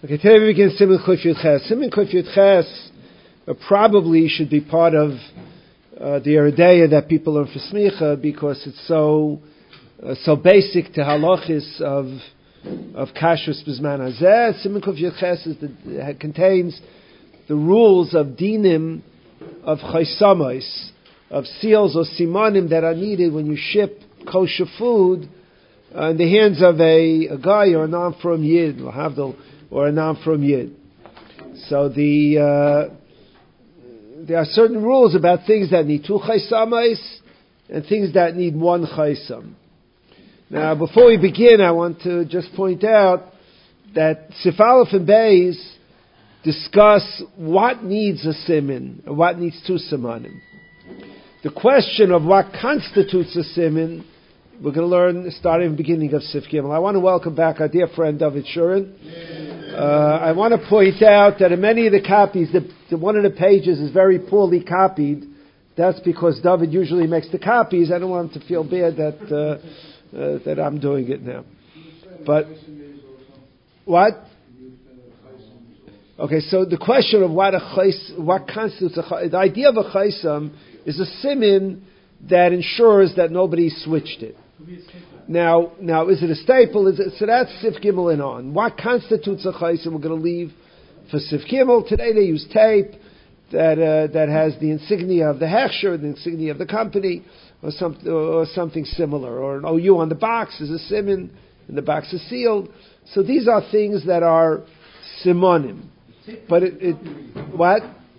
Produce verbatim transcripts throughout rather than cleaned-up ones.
Okay, today we begin Siman Kuf Yud Ches. Siman Kuf Yud Ches uh, probably should be part of uh, the Eredeya that people learn for Smicha because it's so uh, so basic to halachis of of Kashrus B'zman Hazeh. Siman Kuf Yud Ches is the, it contains the rules of dinim of chaysamos, of seals or simanim that are needed when you ship kosher food uh, in the hands of a, a guy or a non-from Yid, lahavdil, or a non-from Yid. So the uh, there are certain rules about things that need two chaysamos and things that need one chaysam. Now, before we begin, I want to just point out that Sif Aleph and Beis discuss what needs a siman and what needs two simanim. The question of what constitutes a siman, we're going to learn starting in the beginning of Sif Gimel. I want to welcome back our dear friend David Shurin. Uh, I want to point out that in many of the copies, the, the one of the pages is very poorly copied. That's because David usually makes the copies. I don't want him to feel bad that uh, uh, that I'm doing it now. But what? Okay, so the question of what a chais, what constitutes a chais, the idea of a chaisam is a simin that ensures that nobody switched it. Now, now, is it a staple? Is it, so that's Sif Gimel and on. What constitutes a chaisam? We're going to leave for Sif Gimel. Today they use tape that uh, that has the insignia of the hechsher, the insignia of the company, or something, or something similar, or an O U on the box is a simin, and the box is sealed. So these are things that are simonim. But it, it what?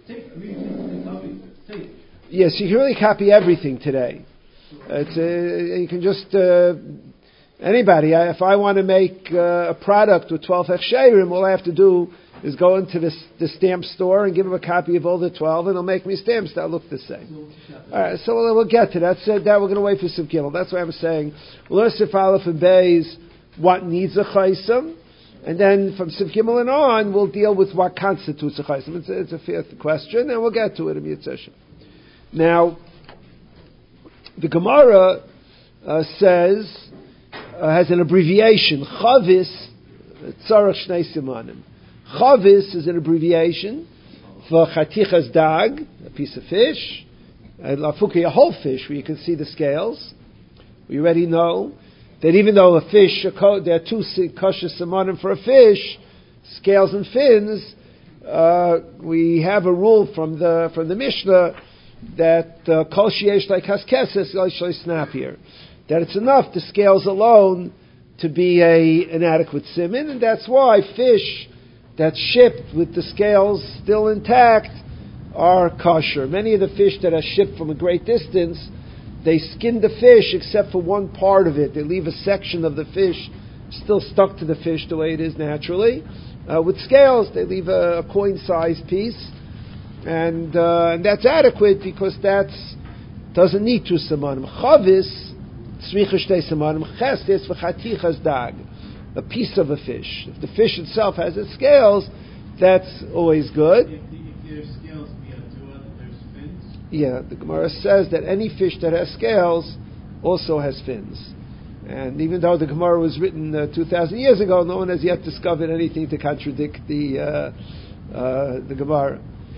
Yes, you can really copy everything today. It's uh, you can just uh, anybody. If I want to make uh, a product with twelve hechsherim, all I have to do is go into the, the stamp store and give them a copy of all the twelve, and they'll make me stamps that look the same. All right, so we'll, we'll get to that. So that we're going to wait for Sif Gimel. That's why I'm saying we'll learn Sif Aleph and Beis what needs a chaisam. And then from Sif Gimel and on, we'll deal with what constitutes a chaisam. It's a, it's a fair question, and we'll get to it in Yitzhak. Now, the Gemara uh, says, uh, has an abbreviation, Chavis, Tzarech Shnei Simanim. Chavis is an abbreviation for Chatichas Dag, a piece of fish, and Lafuki, a whole fish, where you can see the scales. We already know that even though a fish, there are two kosher simanim for a fish, scales and fins, uh, we have a rule from the from the Mishnah that kol sheyesh like haskeses shall snap here, that it's enough the scales alone to be a an adequate siman, and that's why fish that's shipped with the scales still intact are kosher. Many of the fish that are shipped from a great distance, they skin the fish except for one part of it. They leave a section of the fish still stuck to the fish the way it is naturally. Uh, with scales, they leave a, a coin-sized piece, and uh, and that's adequate because that's doesn't need two samanim. Chavis tzricha shtei samanim. Ches is for chatichas dag, a piece of a fish. If the fish itself has its scales, that's always good. If, the, if there's scales, we have to uh, there's fins. Yeah, the Gemara says that any fish that has scales also has fins. And even though the Gemara was written uh, two thousand years ago, no one has yet discovered anything to contradict the uh, uh, the Gemara.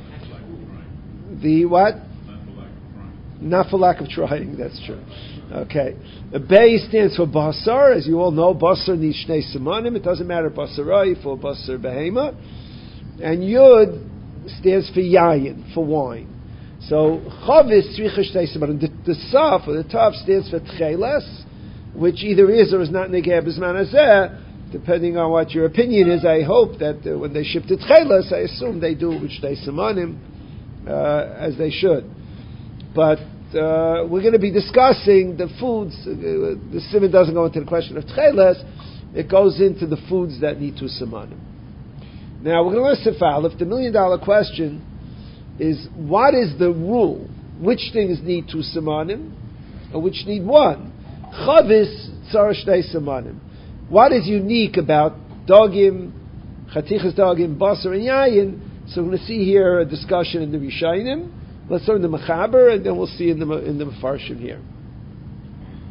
The what? Not for lack of trying, that's true. Okay. The Bay stands for Basar. As you all know, Basar needs Shnei Simanim. It doesn't matter Basaroi for Basar Behema. And Yud stands for Yayin, for wine. So Chavis Tzricha Shnei Simanim. The, the Saf, or the Tav, stands for Tcheles, which either is or is not Negeh B'zman Hazeh, depending on what your opinion is. I hope that uh, when they ship to Tcheles, I assume they do with Shnei Simanim, uh, as they should. But uh, we're going to be discussing the foods. Uh, the siman doesn't go into the question of Tcheles. It goes into the foods that need two simanim. Now, we're going to listen to Aleph. The million dollar question is, what is the rule? Which things need two simanim and which need one? Chavis tzar shnei simanim. What is unique about dogim, chatichas dogim, basar, and yayin? So we're going to see here a discussion in the Rishayim. Let's learn the Mechaber, and then we'll see in the in the Mefarshim here.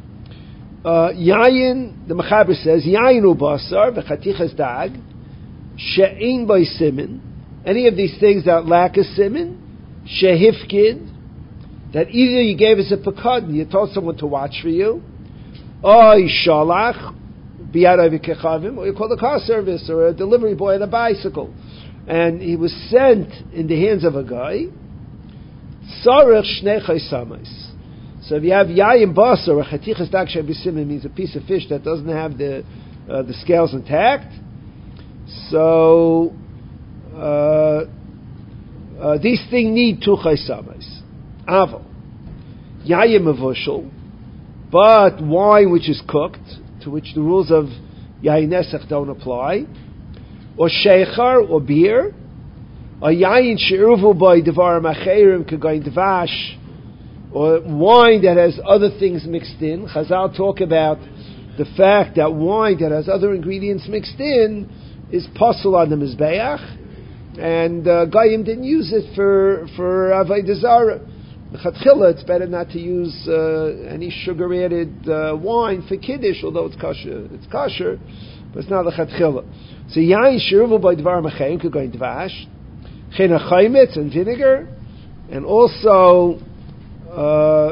Uh, yayin, the Mechaber says, yayin u basar v'chatichas dag, she'ein by simin, any of these things that lack a simin, shehifkid, that either you gave us a pekad, you told someone to watch for you, or shalach, biyad kechavim, or you called a car service or a delivery boy on a bicycle, and he was sent in the hands of a guy. Sarech shnei chaysamais. So if you have yayim basar or chatichas dag shebisimim, means a piece of fish that doesn't have the uh, the scales intact. So uh, uh, these things need two chaysamais. Aval yayim avushal, but wine which is cooked, to which the rules of yayin nesach don't apply, or sheichar or beer, or yayin she'uruvu by devar macherim kagayin dvash, or wine that has other things mixed in. Chazal talk about the fact that wine that has other ingredients mixed in is pasul on the mizbeach, and uh, Goyim didn't use it for for avodah zarah. L'chatchila, it's better not to use uh, any sugar-added uh, wine for kiddush, although it's kosher. It's kosher, but it's not l'chatchila. So yain shiruvu by dvar machayim k'goyin dvash, chena chaymetz and vinegar, and also Uh,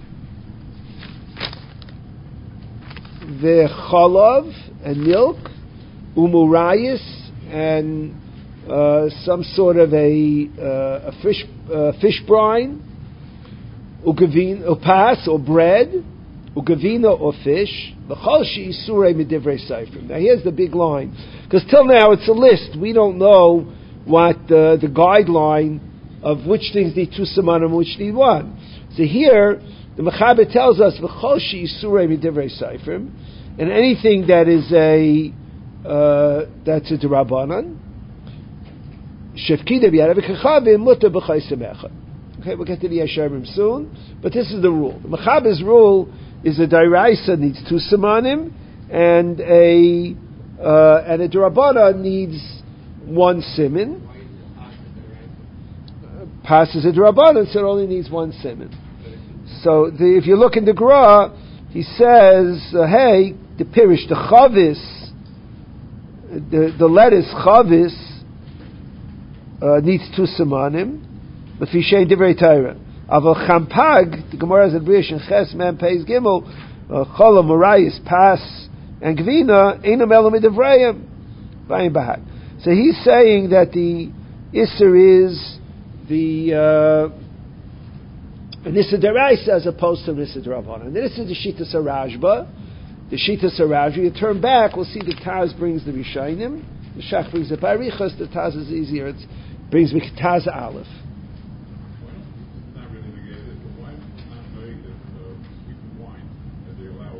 the chalav and milk, umurayis, and uh, some sort of a uh, a fish uh, fish brine, ugavin upas or bread, ugavina or fish. L'chol she'isurei midivrei seifrim. Now here's the big line, because till now it's a list. We don't know what uh, the guideline of which things need two simanim, which need one. So here, the Mechaber tells us, "V'chol she'isurei midivrei seifrim," and anything that is a uh, that's a derabanan, shefkida b'yadav kechavim mutar b'chaysim echad. Okay, we'll get to the Yesharim soon, but this is the rule. The Mechaber's rule is a dairaisa needs two simanim, and a uh, and a derabanan needs one siman. Passes a derabanan, so it only needs one siman. So the, if you look in the Gra, he says, uh, hey, the pirish, the chavis, the, the lettuce chavis uh, needs two simanim, but fishein divrei Torah. Aval champag, the Gemara has a brish and ches mem peis gimel, chola morayis pas and gvina einam elam midivrayim vayim bahag. So he's saying that the isser is the uh, Nissa Deraisa as opposed to Nissa Derabanan. And this is the Shita Sarajba. The Shita Sarajba, you turn back, we'll see the Taz brings the Rishayim, the Shach brings the Barichas, the Taz is easier, it brings me Taz Aleph. Not really negated, but why not make it sweetened wine that they allow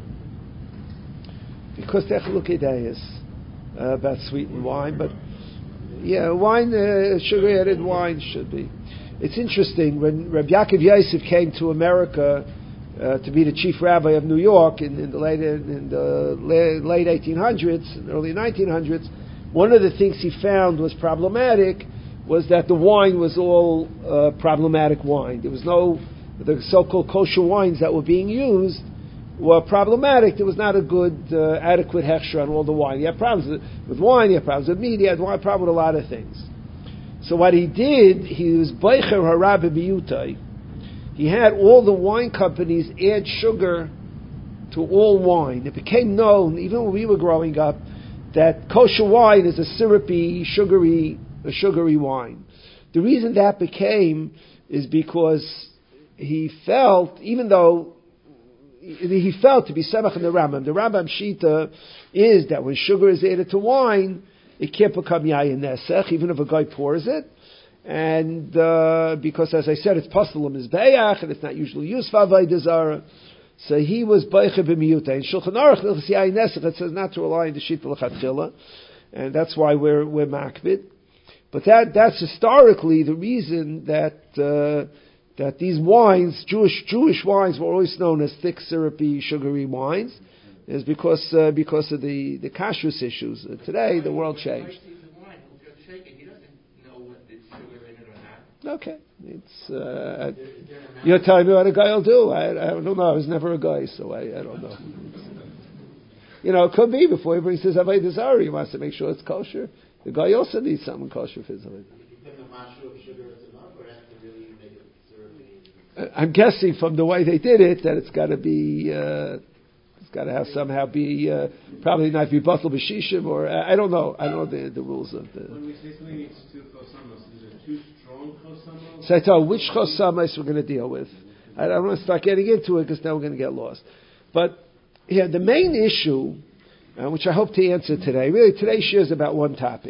for Because they're Chalukei uh about sweetened wine, but yeah, wine, uh, sugar-added wine should be. It's interesting, when Rabbi Yaakov Yosef came to America uh, to be the chief rabbi of New York in, in the late in the late eighteen hundreds and early nineteen hundreds, one of the things he found was problematic was that the wine was all uh, problematic wine. There was no, the so-called kosher wines that were being used were problematic. There was not a good, uh, adequate hechsher on all the wine. He had problems with, with wine, he had problems with meat, he had a problem with a lot of things. So what he did, he was Beicher Harabe Biyutai. He had all the wine companies add sugar to all wine. It became known, even when we were growing up, that kosher wine is a syrupy, sugary, a sugary wine. The reason that became is because he felt, even though he felt to be Semach in the Rambam, the Rambam Shita is that when sugar is added to wine, it can't become yayin nesech, even if a guy pours it. And uh, because, as I said, it's pasul mizbeach, and it's not usually used for avodah zarah. So he was beiche b'miyuta. In Shulchan Aruch, it's yayin nesech, it says not to rely on the shita l'chatchila, and that's why we're we're makbid. But that that's historically the reason that uh, that these wines, Jewish Jewish wines, were always known as thick, syrupy, sugary wines, is because uh, because of the the kashrus issues. Uh, today the world changed. Okay, it's uh, you're telling me what a guy will do. I, I don't know. I was never a guy, so I, I don't know. You know, it could be before he brings his avodah zarah, he wants to make sure it's kosher. The guy also needs something kosher for his avodah. I'm guessing from the way they did it that it's got to be, uh, it's got to have somehow be uh, probably not be batal b'shishim or uh, I don't know. I don't know the, the rules of the. When we say something needs two chosamos, is it too strong chosamos? So I tell you which chosamos we're going to deal with. I don't want to start getting into it because then we're going to get lost. But yeah, the main issue, uh, which I hope to answer today, really today's share is about one topic,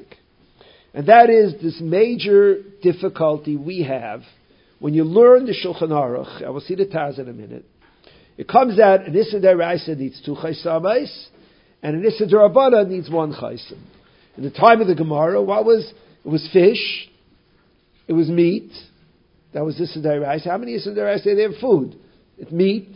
and that is this major difficulty we have. When you learn the Shulchan Aruch, I will see the Taz in a minute, it comes out an Issa D'Oraisa needs two chaysamais, and an Issa D'Rabbanan needs one chaysam. In the time of the Gemara, what was, it was fish, it was meat, that was Issa D'Oraisa. How many Issa D'Oraisa are there? Food. It's meat,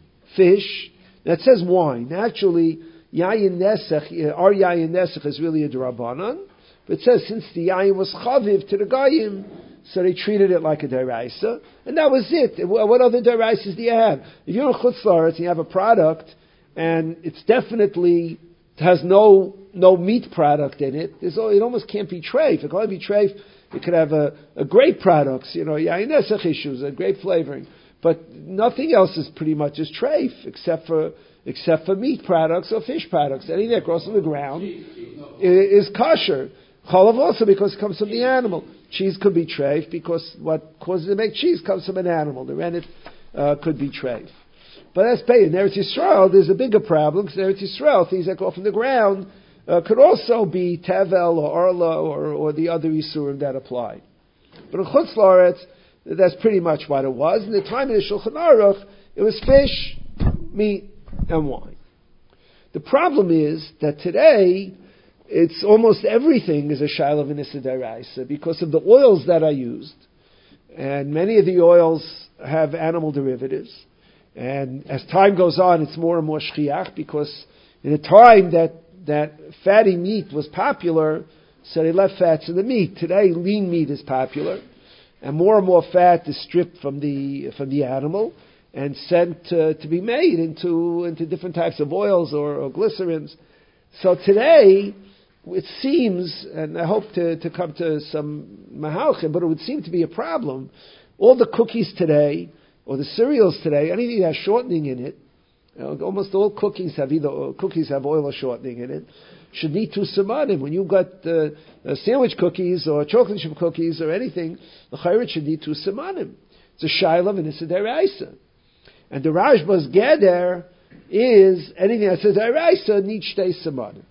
fish, that says wine. Actually, Yayin Nesach, our Yayin Nesach is really a D'Rabbanan, but it says since the Yayin was Chaviv to the Goyim, so they treated it like a deraisa, and that was it. What other deraisas do you have? If you're in Chutz La'aretz and you have a product, and it's definitely it has no no meat product in it, it almost can't be treif. It can only be treif. It could have a, a grape products, you know, yayin nesach issues, a grape flavoring, but nothing else is pretty much is treif except for except for meat products or fish products. Anything that grows on the ground is, is kosher. Chalav also because it comes from the animal. Cheese could be treif because what causes it to make cheese comes from an animal. The rennet uh, could be treif. But that's paid. In Eretz Yisrael, there's a bigger problem because in Eretz Yisrael, things that go from the ground uh, could also be tevel or orla or, or the other isurim that apply. But in Chutz La'aretz, that's pretty much what it was. In the time of the Shulchan Aruch, it was fish, meat, and wine. The problem is that today, it's almost everything is a shayla v'nisa d'oraisa because of the oils that are used, and many of the oils have animal derivatives. And as time goes on, it's more and more shchiach because in a time that that fatty meat was popular, so they left fats in the meat. Today, lean meat is popular, and more and more fat is stripped from the from the animal and sent uh, to be made into into different types of oils or, or glycerins. So today, it seems, and I hope to, to come to some mahalchim, but it would seem to be a problem. All the cookies today, or the cereals today, anything that has shortening in it, you know, almost all cookies have either or cookies have oil or shortening in it, should need two samanim. When you've got uh, uh, sandwich cookies or chocolate chip cookies or anything, the chayrit should need two samanim. It's a shayla and it's a deraisa. And the Rashba's geder is anything that says deraisa needs shtei samanim.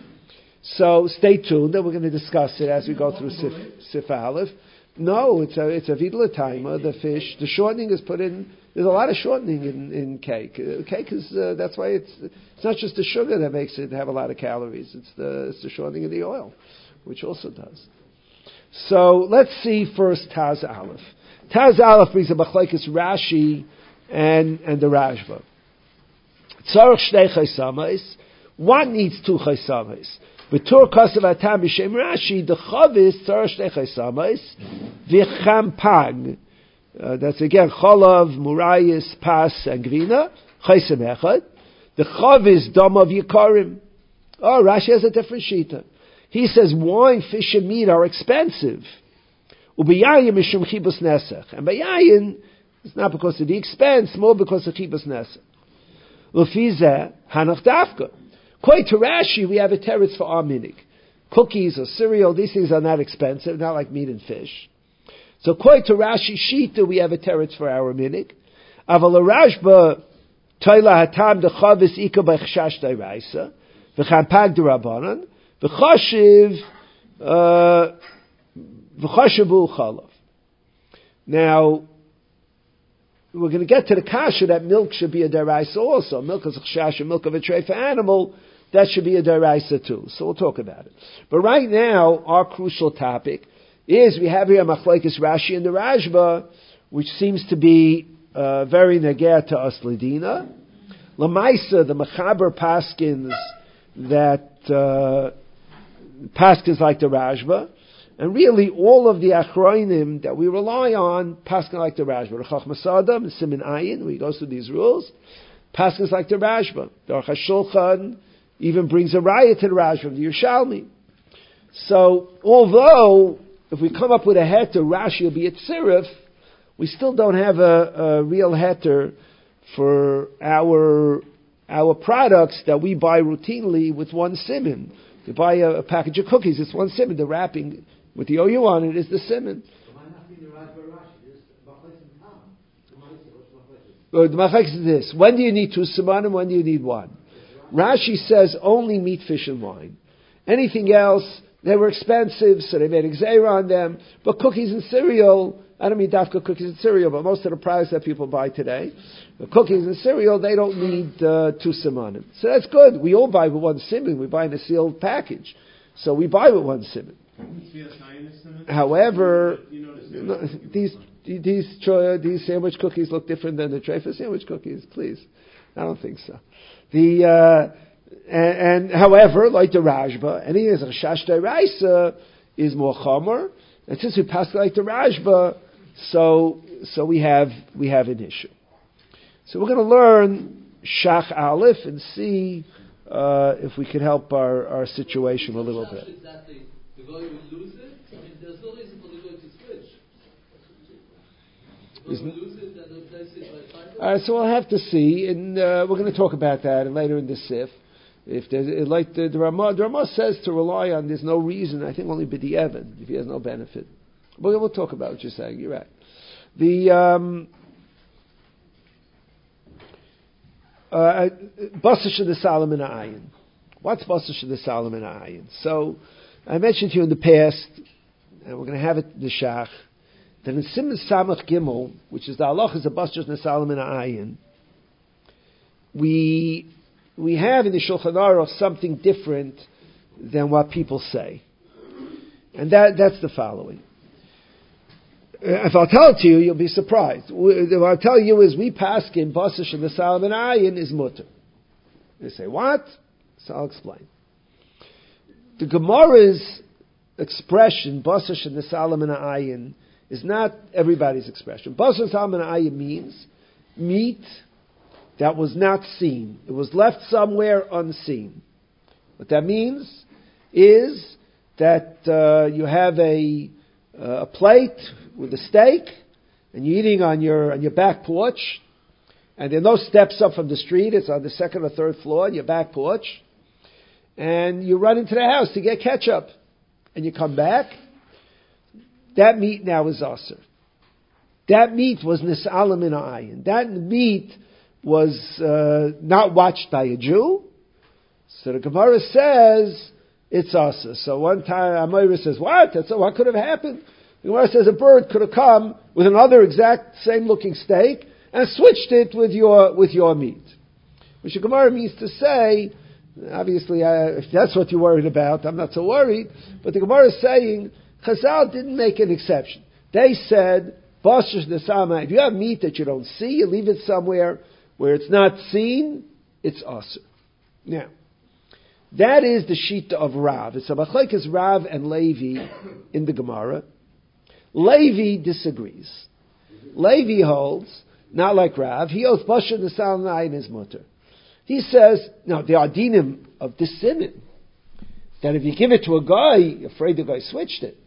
So stay tuned, and we're going to discuss it as we go through Sif, Sif Aleph. No, it's a it's a vidla timer. The fish, the shortening is put in. There's a lot of shortening in, in cake. Uh, cake is uh, that's why it's it's not just the sugar that makes it have a lot of calories. It's the it's the shortening of the oil, which also does. So let's see first Taz Aleph. Taz Aleph brings a machlekes Rashi and and the Rashba. Tzarich shnei chaysamais. One needs two chaysamais. B'tur kasav atam b'shem Rashi, the chavis tzarich shnei chaysamais v'champag. That's again cholav, murayis, pas, and grina. Chaysam echad. The chavis dam of yikarim. Oh, Rashi has a different shita. He says wine, fish, and meat are expensive. U'b'yayin mishum chibus nesach. And b'yayin, it's not because of the expense, more because of chibus nesach. L'fizeh hanach dafka. Quite to Rashi, we have a teretz for our minig. Cookies or cereal, these things are not expensive, not like meat and fish. So quite to Rashi Shita, we have a teretz for our minig. Aval Rashba Toila hatam de chavis ika b'chashash deraisa v'champag derabanan v'chashiv v'chashivu chalav. Now we're going to get to the kasha that milk should be a deraisa also. Milk is a chashash, and milk of a treifa animal, that should be a deraisa too. So we'll talk about it. But right now, our crucial topic is we have here machlekes Rashi and the Rashba, which seems to be uh, very negeh to us ledina. Lamaisa, the Mechaber paskins that uh, paskins like the Rashba, and really all of the achronim that we rely on paskin like the Rashba. Rechach Masadam, Simin Ayin, where he goes through these rules, paskins like the Rashba. The Aruch HaShulchan even brings a raya to the Rashi from the Yerushalmi. So, although if we come up with a heter, Rashi will be at Sirif, we still don't have a, a real heter for our our products that we buy routinely with one siman. You buy a, a package of cookies, it's one siman. The wrapping with the O U on it is the siman. Uh, the machlekas is this: when do you need two simanim? When do you need one? Rashi says only meat, fish, and wine. Anything else, they were expensive, so they made a gzeira on them. But cookies and cereal, I don't mean dafka cookies and cereal, but most of the products that people buy today, the cookies and cereal, they don't need uh, two simanim. So that's good. We all buy with one siman. We buy in a sealed package. So we buy with one siman. However, no, these these cho- these sandwich cookies look different than the trefa sandwich cookies. Please, I don't think so. The uh, and, and however, like the Rashba, any is a shashtei raisa is more chomer, and since we pass like the Rashba, so so we have we have an issue. So we're going to learn Shach Aleph and see uh, if we can help our, our situation a little bit. The guy will lose it. I mean, there's no reason for the guy to switch. The guy will lose it and replace it by fiber. All right, so we'll have to see, and uh, we're going to talk about that later in the Sif. If there's like the, the Ramah, the Ramah says to rely on, there's no reason. I think only B'di Evan if he has no benefit. But we'll talk about what you're saying. You're right. The um, uh, Basar Shel Solomon Ayin. What's Basar Shel Solomon Ayin? So. I mentioned to you in the past, and we're going to have it in the Shach, that in Siman Samach Gimel, which is the halachas of Basar Shel Solomon Ayin, we we have in the Shulchan Aruch something different than what people say, and that that's the following. If I'll tell it to you, you'll be surprised. What I'll tell you is we paskin Basar Shel Solomon Ayin is mutter. You say what? So I'll explain. The Gemara's expression, Basar Shel Solomon Ayin, is not everybody's expression. Basar Shel Solomon Ayin means meat that was not seen. It was left somewhere unseen. What that means is that uh, you have a, uh, a plate with a steak, and you're eating on your on your back porch, and there are no steps up from the street. It's on the second or third floor on your back porch. And you run into the house to get ketchup, and you come back, that meat now is aser. That meat was nis'alam in ayin. That meat was uh, not watched by a Jew. So the Gemara says it's aser. So one time Amoira says, what? That's, what could have happened? The Gemara says a bird could have come with another exact same looking steak and switched it with your with your meat. Which the Gemara means to say, obviously, uh, if that's what you're worried about, I'm not so worried. But the Gemara is saying, Chazal didn't make an exception. They said, Basar Shel Solomon, if you have meat that you don't see, you leave it somewhere where it's not seen, it's aser. Now, that is the shita of Rav. It's a machlekes Rav and Levi in the Gemara. Levi disagrees. Levi holds, not like Rav, he holds Basar Shel Solomon Ayin is mutter. He says, no, the adinim of this siman, that if you give it to a guy, you're afraid the guy switched it.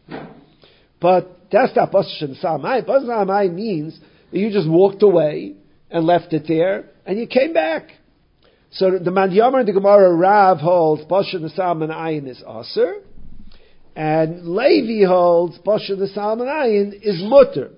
But that's not Basar Shel Solomon Ayin. Basar Shel Solomon Ayin means that you just walked away and left it there, and you came back. So the Mandiyamar and the Gemara Rav holds Basar Shel Solomon Ayin is aser, and Levi holds Basar Shel Solomon Ayin is mutter.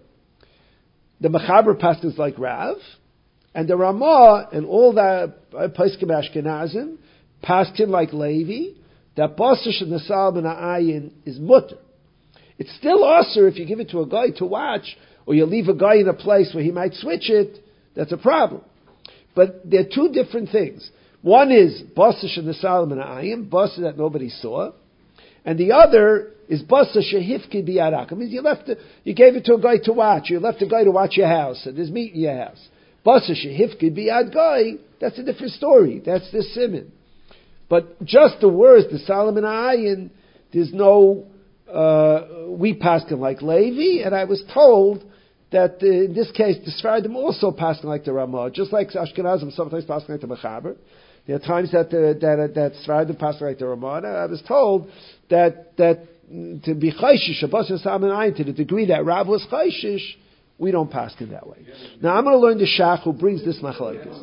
The Mechaber passes like Rav, and the Ramah and all the Poskim Ashkenazim paskin like Levi that Basar Shel Solomon Ayin is mutter. It's still aser if you give it to a guy to watch, or you leave a guy in a place where he might switch it. That's a problem. But there are two different things. One is Basar Shel Solomon Ayin, Basar that nobody saw, and the other is Basar Shehifki Biyarak. It means you left, the, you gave it to a guy to watch. You left a guy to watch your house, and there's meat in your house. Basar Shehifki Biyad Guy, that's a different story. That's the siman. But just the words, the Solomon Ayin, there's no, uh, we paskin like Levi, and I was told that uh, in this case, the Sfaradim also paskin like the Ramah, just like Ashkenazim sometimes paskin like the Mechaber. There are times that the, that that Sfardim pass like the Ramana. I was told that that to be chayshish, Shabbos and Sam and Ayin, to the degree that Rav was chayshish, we don't pass it that way. Now I'm going to learn the Shach who brings this machlokes.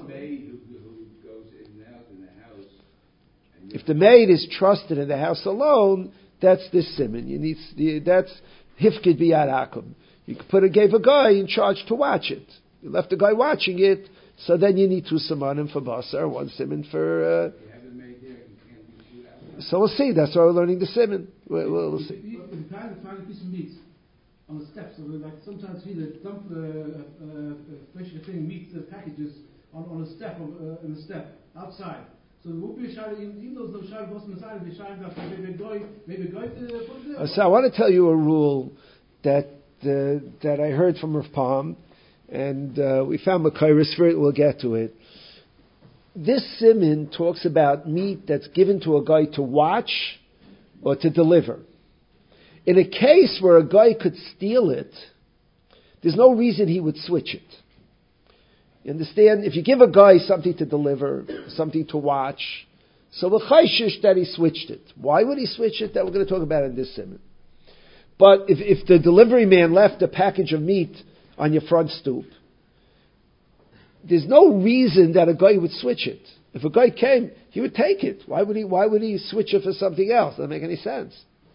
If the maid is trusted in the house alone, that's this simon. You need that's hifkid biyad akum. You could put a gave a guy in charge to watch it. You left the guy watching it, so then you need two simonim for basar, one simon for. Uh, so we'll see. That's why we're learning the simon. We'll, we'll, we'll see. If you find a piece of meat on the steps, so like sometimes we dump uh, uh, fresh thing meat uh, packages on, on a step of, uh, in the step outside. So there won't be a shari, even though there's no shari boss inside, if you shari that maybe a guy, maybe a guy to put it there. So I want to tell you a rule that uh, that I heard from Rav Palm, and uh, we found Makairis for it. We'll get to it. This siman talks about meat that's given to a guy to watch or to deliver. In a case where a guy could steal it, there's no reason he would switch it. You understand? If you give a guy something to deliver, something to watch, so we're chayshish that he switched it. Why would he switch it? That we're going to talk about in this simon. But if, if the delivery man left a package of meat on your front stoop, there's no reason that a guy would switch it. If a guy came, he would take it. Why would he? Why would he switch it for something else? Doesn't make any sense.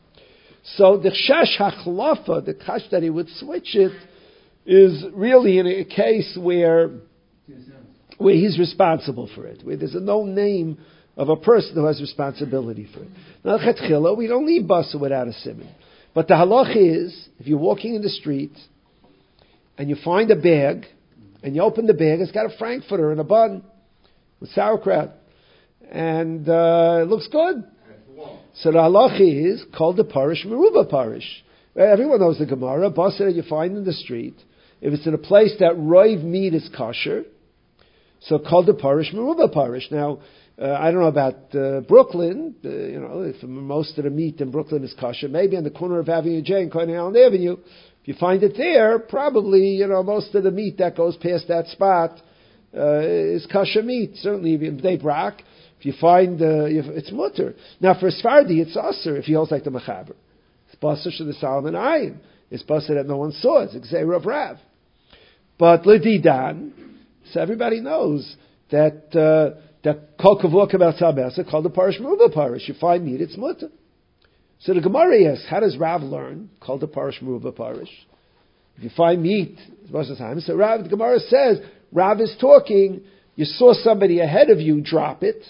So the chash hachlafa, the chash that he would switch it, is really in a case where where he's responsible for it, where there's a no name of a person who has responsibility for it. Now, chetchila, we don't leave basa without a simon. But the halach is, if you're walking in the street and you find a bag, and you open the bag, it's got a frankfurter and a bun with sauerkraut, and uh, it looks good. So the halach is called the parish meruba parish. Everyone knows the Gemara. Basa that you find in the street, if it's in a place that roiv meat is kosher, so called the parish meruba parish. Now, uh, I don't know about uh, Brooklyn. Uh, you know, if most of the meat in Brooklyn is kosher, maybe on the corner of Avenue J and Coney Island Avenue, if you find it there, probably you know most of the meat that goes past that spot uh, is kosher meat. Certainly, in Bnei Brak, if you find uh, if it's mutter. Now, for Sfardi, it's aser if he holds like the mechaber. It's basar to the Solomon Ayin. It's basar that no one saw. It's Xer of Rav. But Lididan, so everybody knows that uh, that kol kavua kabel tzabesa called the parish meruba parish. You find meat, it's mutter. So the Gemara asks, how does Rav learn? Called the parish meruba parish. If you find meat, it's most of the time. So Rav, the Gemara says, Rav is talking. You saw somebody ahead of you drop it.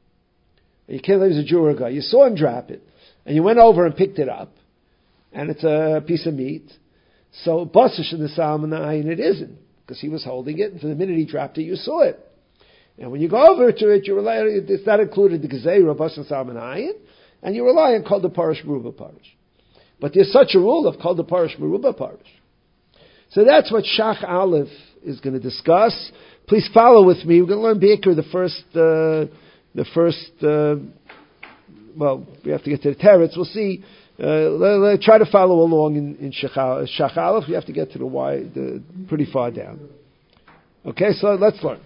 You can't believe it's a Jew or a guy. You saw him drop it, and you went over and picked it up, and it's a piece of meat. So basish in the Salmon Ayin it isn't, because he was holding it, and for the minute he dropped it, you saw it. And when you go over to it, you rely on it. It's not included the Gezeira basish Salmon Ayin, and you rely on called the parish meruba parish. But there's such a rule of called the parish meruba parish. So that's what Shach Aleph is going to discuss. Please follow with me. We're going to learn Be'ikr the first. Uh, The first, uh, well, we have to get to the teretz. We'll see. Uh, let, let, try to follow along in, in Shach Aleph. We have to get to the Y, the, pretty far down. Okay, so let's learn.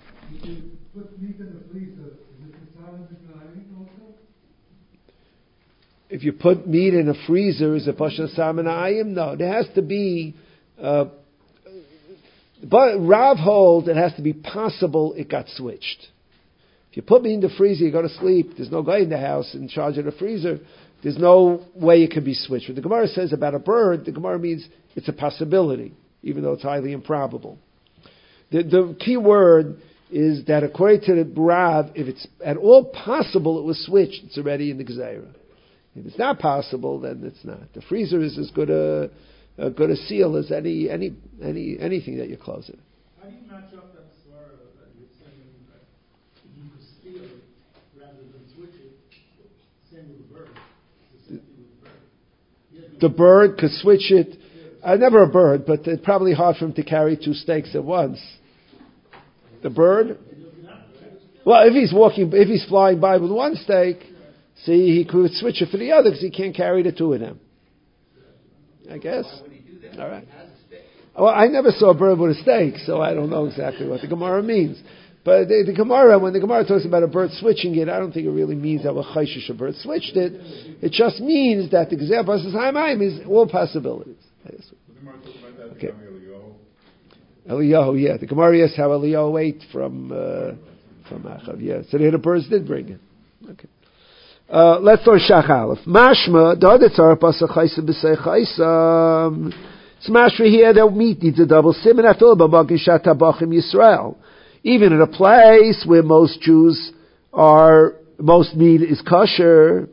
If you put meat in a freezer, is it Pasha Salmon Ayim? No, there has to be. Uh, but Rav holds it has to be possible it got switched. If you put me in the freezer, you go to sleep, there's no guy in the house in charge of the freezer, there's no way it can be switched. What the Gemara says about a bird, the Gemara means it's a possibility, even though it's highly improbable. The, the key word is that according to the Rav, if it's at all possible it was switched, it's already in the Gezeira. If it's not possible, then it's not. The freezer is as good a, a good a seal as any any any anything that you close it. How do you match up that svara that you're saying that you could steal it rather than switch it? Same with the bird. It's the same thing with the bird. Yeah, the bird could switch it. Uh, never a bird, but it's probably hard for him to carry two steaks at once. The bird? Well, if he's walking, if he's flying by with one steak, see, he could switch it for the other because he can't carry the two of them. I guess. All right. Well, I never saw a bird with a steak, so I don't know exactly what the Gemara means. But the, the Gemara, when the Gemara talks about a bird switching it, I don't think it really means that a chayshish a bird switched it. It just means that the example says Haim is all possibilities. Yes. Okay. Eliyahu, yeah. The Gemara asks how Eliyahu ate from uh, from Achav. Yeah. So the birds did bring it. Okay. Uh, let's learn Shach Aleph. Mashma da'adetzar pasach chaysa b'sei chaysa. It's mashma here that meat needs a double siman afil b'magin shat tabachim Yisrael. Even in a place where most Jews are, most meat is kosher.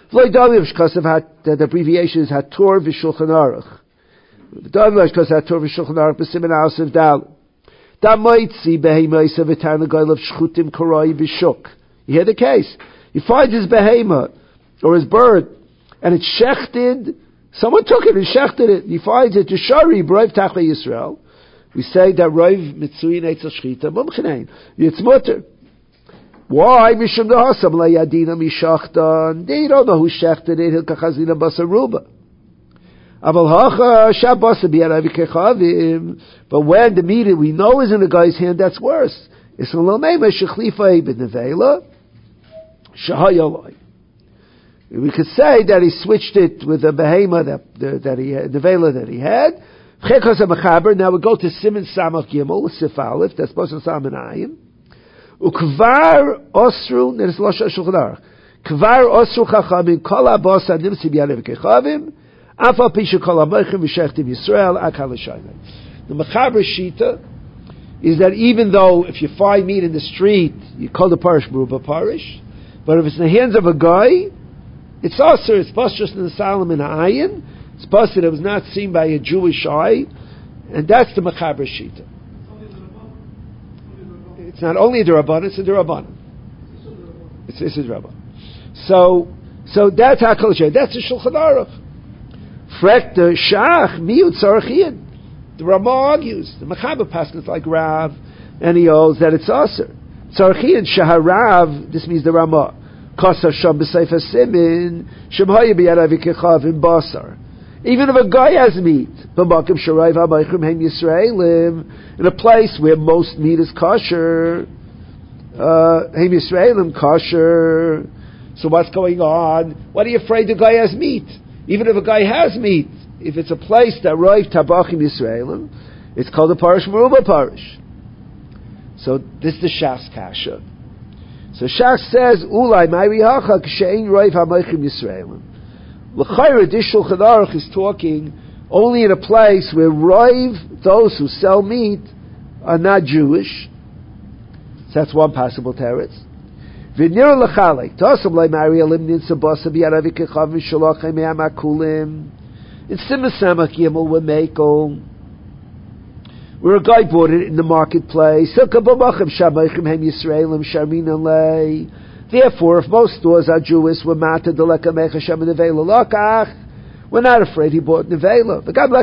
The abbreviation is Hator v'Shulchan Aruch. The Davish because Hator v'Shulchan Aruch b'siman Aleph Dal. Da might see behema isa v'tan l'goyl of shchutim korai b'shuk. You hear the case? He finds his behema or his bird, and it's shechted. Someone took it and shechted it. He finds it to shari b'rayv tachla Yisrael. We say that rayv mitzuyin eitzel shchita mumchenein. It's mutter. Why? Mishum dehasam layadina mishachtan. They don't know who shechted it. Hilkachazina basaruba. Aval hacha shabasa biyaravi kechavim. But when the meat we know is in the guy's hand, that's worse. It's a lomema shechlifa b'nevela shahayalai. We could say that he switched it with a behema that that he had, the vela that he had. Now we go to Siman Samach Gimel, Sif Aleph, that's supposed to Saman Ayim. Ukvar Osru, that is Losha Shulchan Aruch. Kvar Osru Chachamim, Kol HaBos Adim Sibyanev Kechavim, Afa Pisha Kol HaMoichim V'Shechtim Yisrael, Akal L'Shaynai. The Mechaber Shita is that even though if you find meat in the street, you call the parish Meruba parish, but if it's in the hands of a guy, it's also it's supposed just in the Solomon Ayin. It's busted. It was not seen by a Jewish eye, and that's the Mechaber Shita. It's not only the Rabban; it's a Rabban. It's it's a Rabban. So, so that's how Kol Shai. That's the Shulchan Aruch. Frek the Shach miut tzarachiyad. The Rama argues the Mechaber Paskin is like Rav, and he holds that it's aser. Tzarachiyad shaharav. This means the Rama. Kasar sham b'seifa simin shem haya b'yadav kechavim basar. Even if a guy has meat, in a place where most meat is kosher, Hem Yisraelim kosher. So what's going on? What are you afraid the guy has meat? Even if a guy has meat, if it's a place that Rav Tabachim Yisraelim, it's called a parish Meruba parish. So this is the Shach's kasha. So Shach says, Ulai ma'iri hacha k'she'ein Rav Hamoichim Yisraelim. L'chayra, this Shulchan Aruch is talking only in a place where Rav, those who sell meat, are not Jewish. So that's one possible teretz. V'nir l'chalek, tosam lai mari alimnin sabasa b'yaravi kechav v'shalachay me'amakulim. In Siman Samach Gimel Wemeko, where a guy bought it in the marketplace. Silka b'machem shamaychim hem Yisraelim sharmin lei. Therefore, if most stores are Jewish, we're not we're not afraid he bought nevela.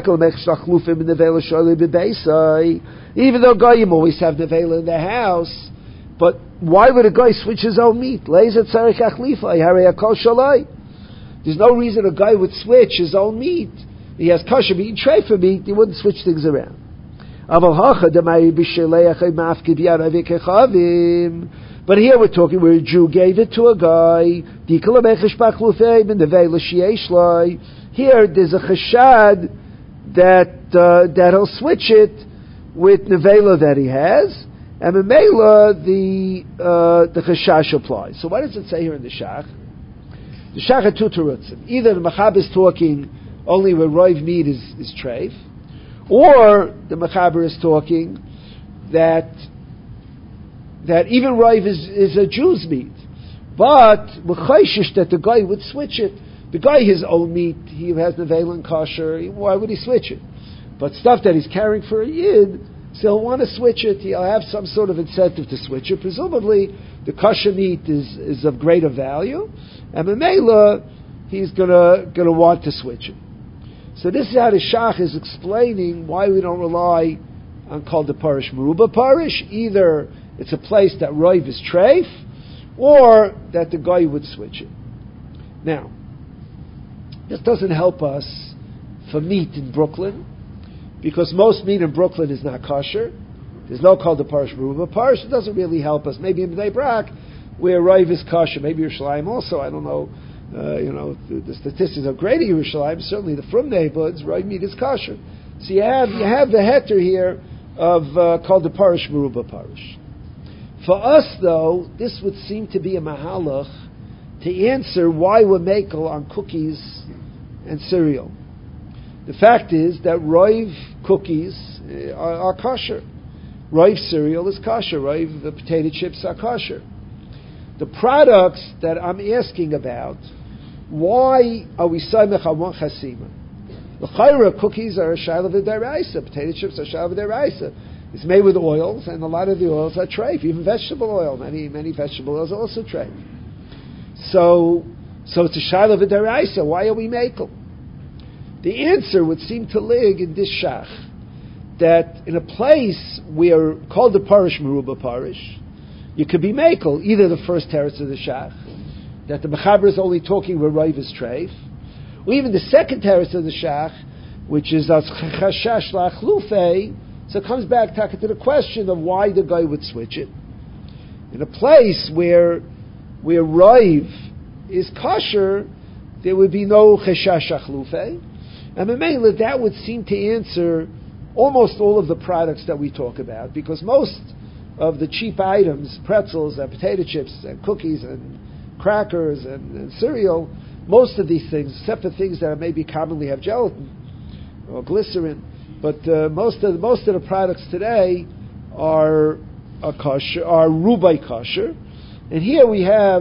Even though goyim always have nevela in their house, but why would a guy switch his own meat? There's no reason a guy would switch his own meat. He has kosher meat and treifa meat. He wouldn't switch things around. But here we're talking where a Jew gave it to a guy. Here there's a chashad that uh, that he'll switch it with nevela that he has, and memela the uh, the chashash applies. So what does it say here in the Shach? The Shach had two terutzim. Either the Mechaber is talking only where roiv meat is is treif, or the Mechaber is talking that. that even Rav is, is a Jew's meat. But, M'chayshish, that the guy would switch it. The guy, his own meat, he has Nevela and kosher, why would he switch it? But stuff that he's carrying for a Yid, so he'll want to switch it, he'll have some sort of incentive to switch it. Presumably, the kosher meat is, is of greater value, and Memela, he's gonna, gonna want to switch it. So this is how the Shach is explaining why we don't rely on called the parish Meruba parish. Either it's a place that Rav is treif, or that the guy would switch it. Now, this doesn't help us for meat in Brooklyn, because most meat in Brooklyn is not kosher, There's no called the Parish Meruba Parish. It doesn't really help us. Maybe in Bnei Brak, where Rav is kosher. Maybe Yerushalayim also. I don't know. Uh, you know, the, the statistics are great in Yerushalayim. Certainly the from neighborhoods, Rav meat is kosher. So you have you have the heter here of uh, called the Parish Meruba Parish. For us, though, this would seem to be a mahalach to answer why we're makel on cookies and cereal. The fact is that Rav cookies uh, are, are kosher. Rav cereal is kosher. Rav the potato chips are kosher. The products that I'm asking about, why are we saimech on one chasima? The chayra cookies are a shayla v'deraisa. Potato chips are shayla v'deraisa. It's made with oils, and a lot of the oils are treif. Even vegetable oil, many many vegetable oils are also treif. So, so it's a shayla v'deraisa. Why are we makel? The answer would seem to lig in this shach, that in a place where called the Parish Meruba Parish, you could be makel, either the first teretz of the shach, that the Mechaber is only talking where Rav is treif, or even the second teretz of the shach, which is as chashash la'achlufei. So it comes back to the question of why the guy would switch it. In a place where where Rav is kosher, there would be no chashash achlufei, and Memela, that would seem to answer almost all of the products that we talk about, because most of the cheap items, pretzels and potato chips and cookies and crackers and, and cereal, most of these things, except for things that maybe commonly have gelatin or glycerin, but uh, most of the, most of the products today are are kosher, are rubai kosher, and here we have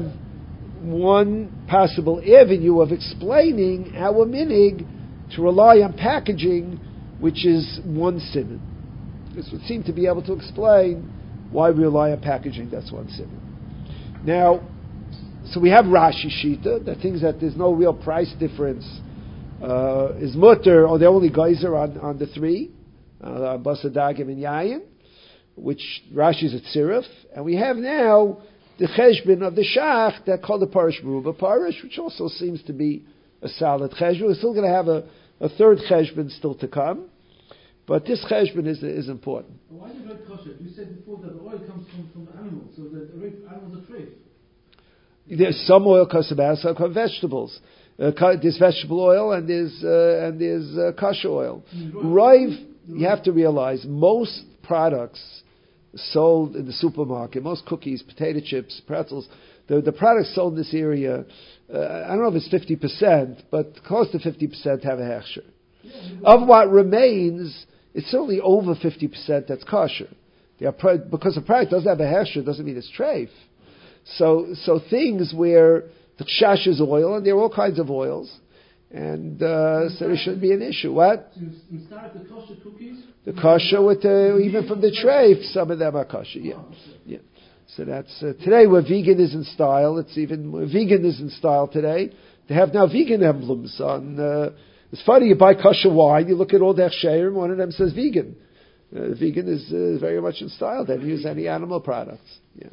one possible avenue of explaining our minig to rely on packaging, which is one siman. This would seem to be able to explain why we rely on packaging. That's one siman. Now, so we have Rashi Shita that thinks that there's no real price difference. Uh, is mutter, or the only geyser on, on the three, uh, Basa Dagim and Yayin, which Rashi is at Sirif, and we have now the cheshbon of the shach that called the Parish Meruba Parish, which also seems to be a solid cheshbon. We're still going to have a, a third cheshbon still to come, but this cheshbon is is important. Why is it not kosher? You said before that the oil comes from, from the animals, so that the animals are treif. There's some oil comes about, some come vegetables. Uh, there's vegetable oil and there's uh, and there's uh, kosher oil. Rav, you have to realize most products sold in the supermarket, most cookies, potato chips, pretzels, the, the products sold in this area, uh, I don't know if it's fifty percent, but close to fifty percent have a hechsher. Yeah, of what remains, it's certainly over fifty percent that's kosher. They are pro- because the product doesn't have a hechsher doesn't mean it's treif. So, so things where the chash is oil, and there are all kinds of oils, and uh, so there shouldn't be an issue. What? Inside the kosher cookies? The kosher with the, even from the treif, some of them are kosher. Yeah, yeah. So that's uh, today where vegan is in style. It's even vegan is in style today. They have now vegan emblems on. Uh, it's funny, you buy kosher wine, you look at all the hechsherim, one of them says vegan. Uh, vegan is uh, very much in style. They don't use any animal products. Yeah.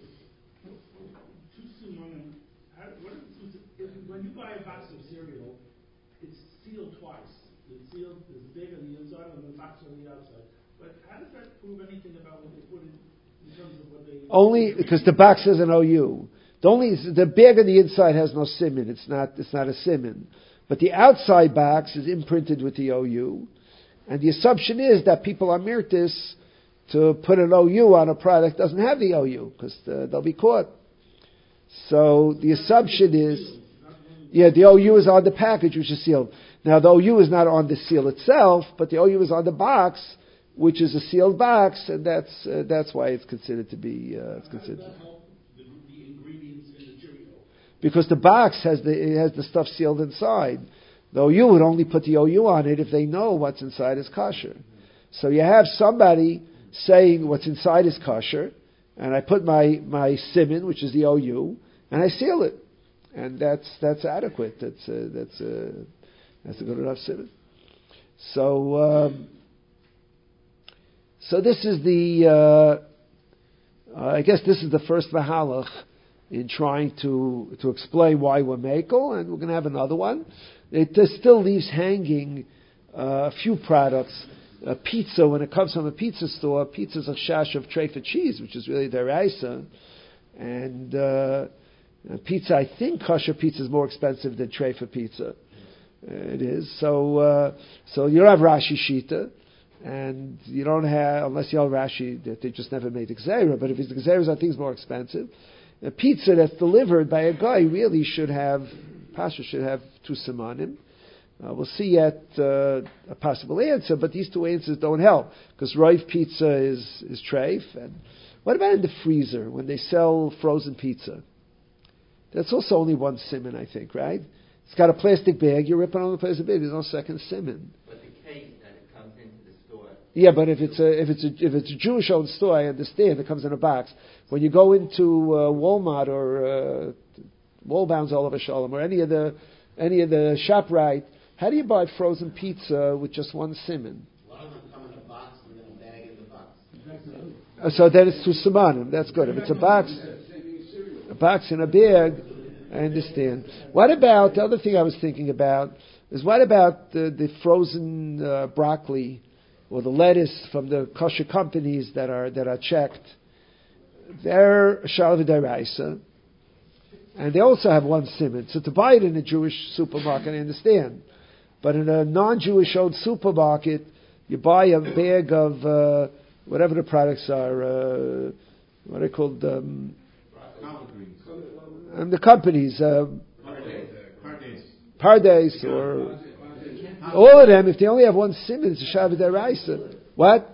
When you buy a box of cereal, it's sealed twice. It's sealed, it's big on the inside and the box on the outside. But how does that prove anything about what they put in, in terms of what they... Only because the box has an O U. The only the bag on the inside has no siman. It's not it's not a siman. But the outside box is imprinted with the O U. And the assumption is that people are mirtis to put an O U on a product that doesn't have the O U, because uh, they'll be caught. So the assumption is... Yeah, the O U is on the package, which is sealed. Now, the O U is not on the seal itself, but the O U is on the box, which is a sealed box, and that's uh, that's why it's considered to be. Uh, it's considered. How does that help the, the ingredients in the cereal? Because the box has the it has the stuff sealed inside. The O U would only put the O U on it if they know what's inside is kosher. So you have somebody saying what's inside is kosher, and I put my my siman, which is the O U, and I seal it. And that's that's adequate. That's a, that's a, that's a good enough siman. So um, so this is the uh, uh, I guess this is the first mahalach in trying to to explain why we're makel, and we're going to have another one. It uh, still leaves hanging uh, a few products a pizza, when it comes from a pizza store, pizza is a shash of treifa cheese, which is really deraisa. And uh, pizza, I think kosher pizza is more expensive than treifa pizza. Uh, it is. So uh, so you don't have Rashi Shita, and you don't have, unless you have Rashi, that they just never made Gzeira, but if it's Gzeira, I think it's more expensive. A pizza that's delivered by a guy really should have, Pasha should have two simanim. Uh, we'll see yet uh, a possible answer, but these two answers don't help, because Raif pizza is, is treif. And what about in the freezer, when they sell frozen pizza? That's also only one siman, I think, right? It's got a plastic bag, you rip it on the plastic bag, there's no second siman. But the case that it comes into the store. Yeah, but if it's a if it's a if it's a Jewish-owned store, I understand it comes in a box. When you go into uh, Walmart or uh, Wallbounds Oliver Shalom or any of the any of the ShopRite, how do you buy frozen pizza with just one siman? A lot of them come in a box and then a bag in the box. Uh, so then it's two simanim. That's good. If it's a box, a box in a bag, I understand. What about the other thing I was thinking about is what about the, the frozen uh, broccoli or the lettuce from the kosher companies that are that are checked? They're shalva deraisa, and they also have one siman. So to buy it in a Jewish supermarket, I understand, but in a non-Jewish owned supermarket, you buy a bag of uh, whatever the products are. Uh, what are they called? Um, and the companies, uh, Pardes or all of them. If they only have one siman, it's a shalva deraisa. What?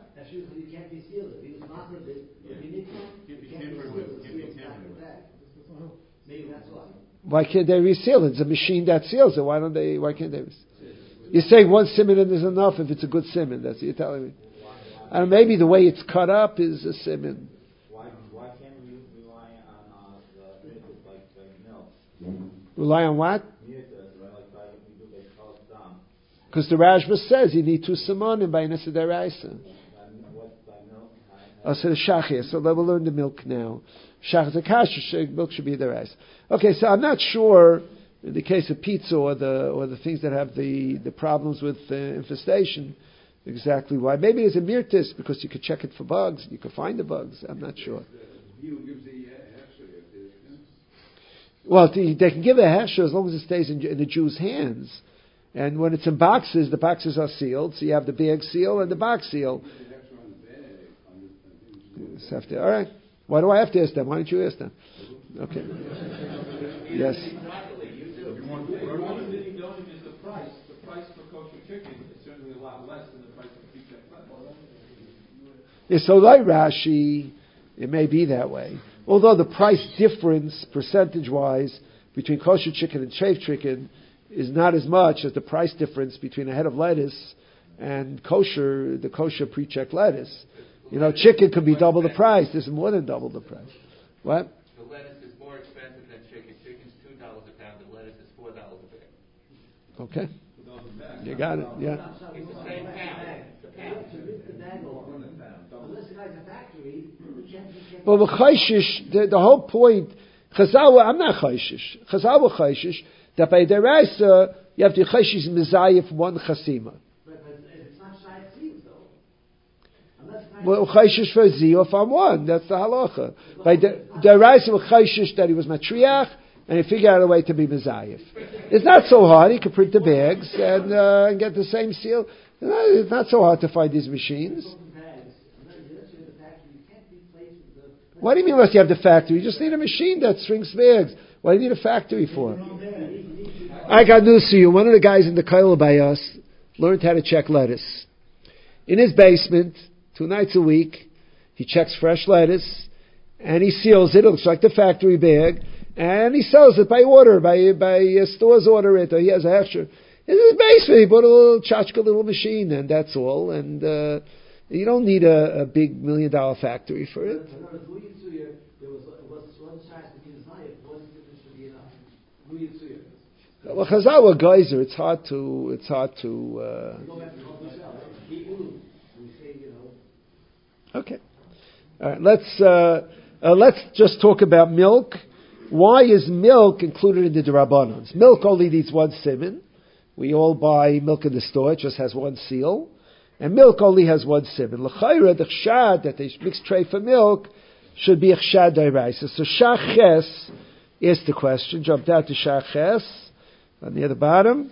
Why can't they reseal it? It's a machine that seals it. Why don't they? Why can't they? You're saying one siman is enough if it's a good siman. That's what you're telling me. And maybe the way it's cut up is a siman. Why, why can't we rely on uh, the like, like milk? Rely on what? Because the Rashba says you need two simonim by Nesa Deraisa. Oh, so the Shachir. So we'll learn the milk now. Shachir the kasher, milk should be the rice. Okay, so I'm not sure in the case of pizza or the or the things that have the, the problems with uh, infestation exactly why. Maybe it's a mirtis because you could check it for bugs. You could find the bugs. I'm not sure. Well, they can give a hesher as long as it stays in, in the Jew's hands. And when it's in boxes, the boxes are sealed. So you have the bag seal and the box seal. Have to, all right. Why do I have to ask them? Why don't you ask them? Okay. Yes. The price, the price for kosher chicken is certainly a lot less than the price of pizza. Yeah, so like Rashi, it may be that way. Although the price difference, percentage-wise, between kosher chicken and treif chicken is not as much as the price difference between a head of lettuce and kosher, the kosher pre-checked lettuce. You know, chicken could be double the price. This is more than double the price. What? The lettuce is more expensive than chicken. Chicken's two dollars a pound. The lettuce is four dollars a bag. Okay. You got it. Yeah. It's the same pound. But the chayshish, the, the whole point, Chazal, I'm not chayshish. Chazal were chayshish that by the Raisa you have to chayshish mizayif one chasima. Well, chayshish for zi if I'm one. That's the halacha. By the the Raisa were chayshish that he was matriach and he figured out a way to be mizayif. It's not so hard. He could print the bags and, uh, and get the same seal. It's not so hard to find these machines. What do you mean unless you have the factory? You just need a machine that strings bags. What do you need a factory for? I got news for you. One of the guys in the Kaila by us learned how to check lettuce. In his basement, two nights a week, he checks fresh lettuce, and he seals it. It looks like the factory bag, and he sells it by order, by by uh, stores order it, or he has a hechsher. In his basement, he put a little tchotchke little machine, and that's all. And uh, you don't need a, a big million dollar factory for it. Well, Chazal were geyser. It's hard to. It's hard to. Uh... Okay. All right. Let's uh, uh, let's just talk about milk. Why is milk included in the D'Rabbanans? Milk only needs one siman. We all buy milk in the store; it just has one seal. and milk only has one siman. L'chayra, the chshad that they mix treifa milk should be a chshad d'oraisa. So shaches is the question. Jump down to shaches on near the bottom.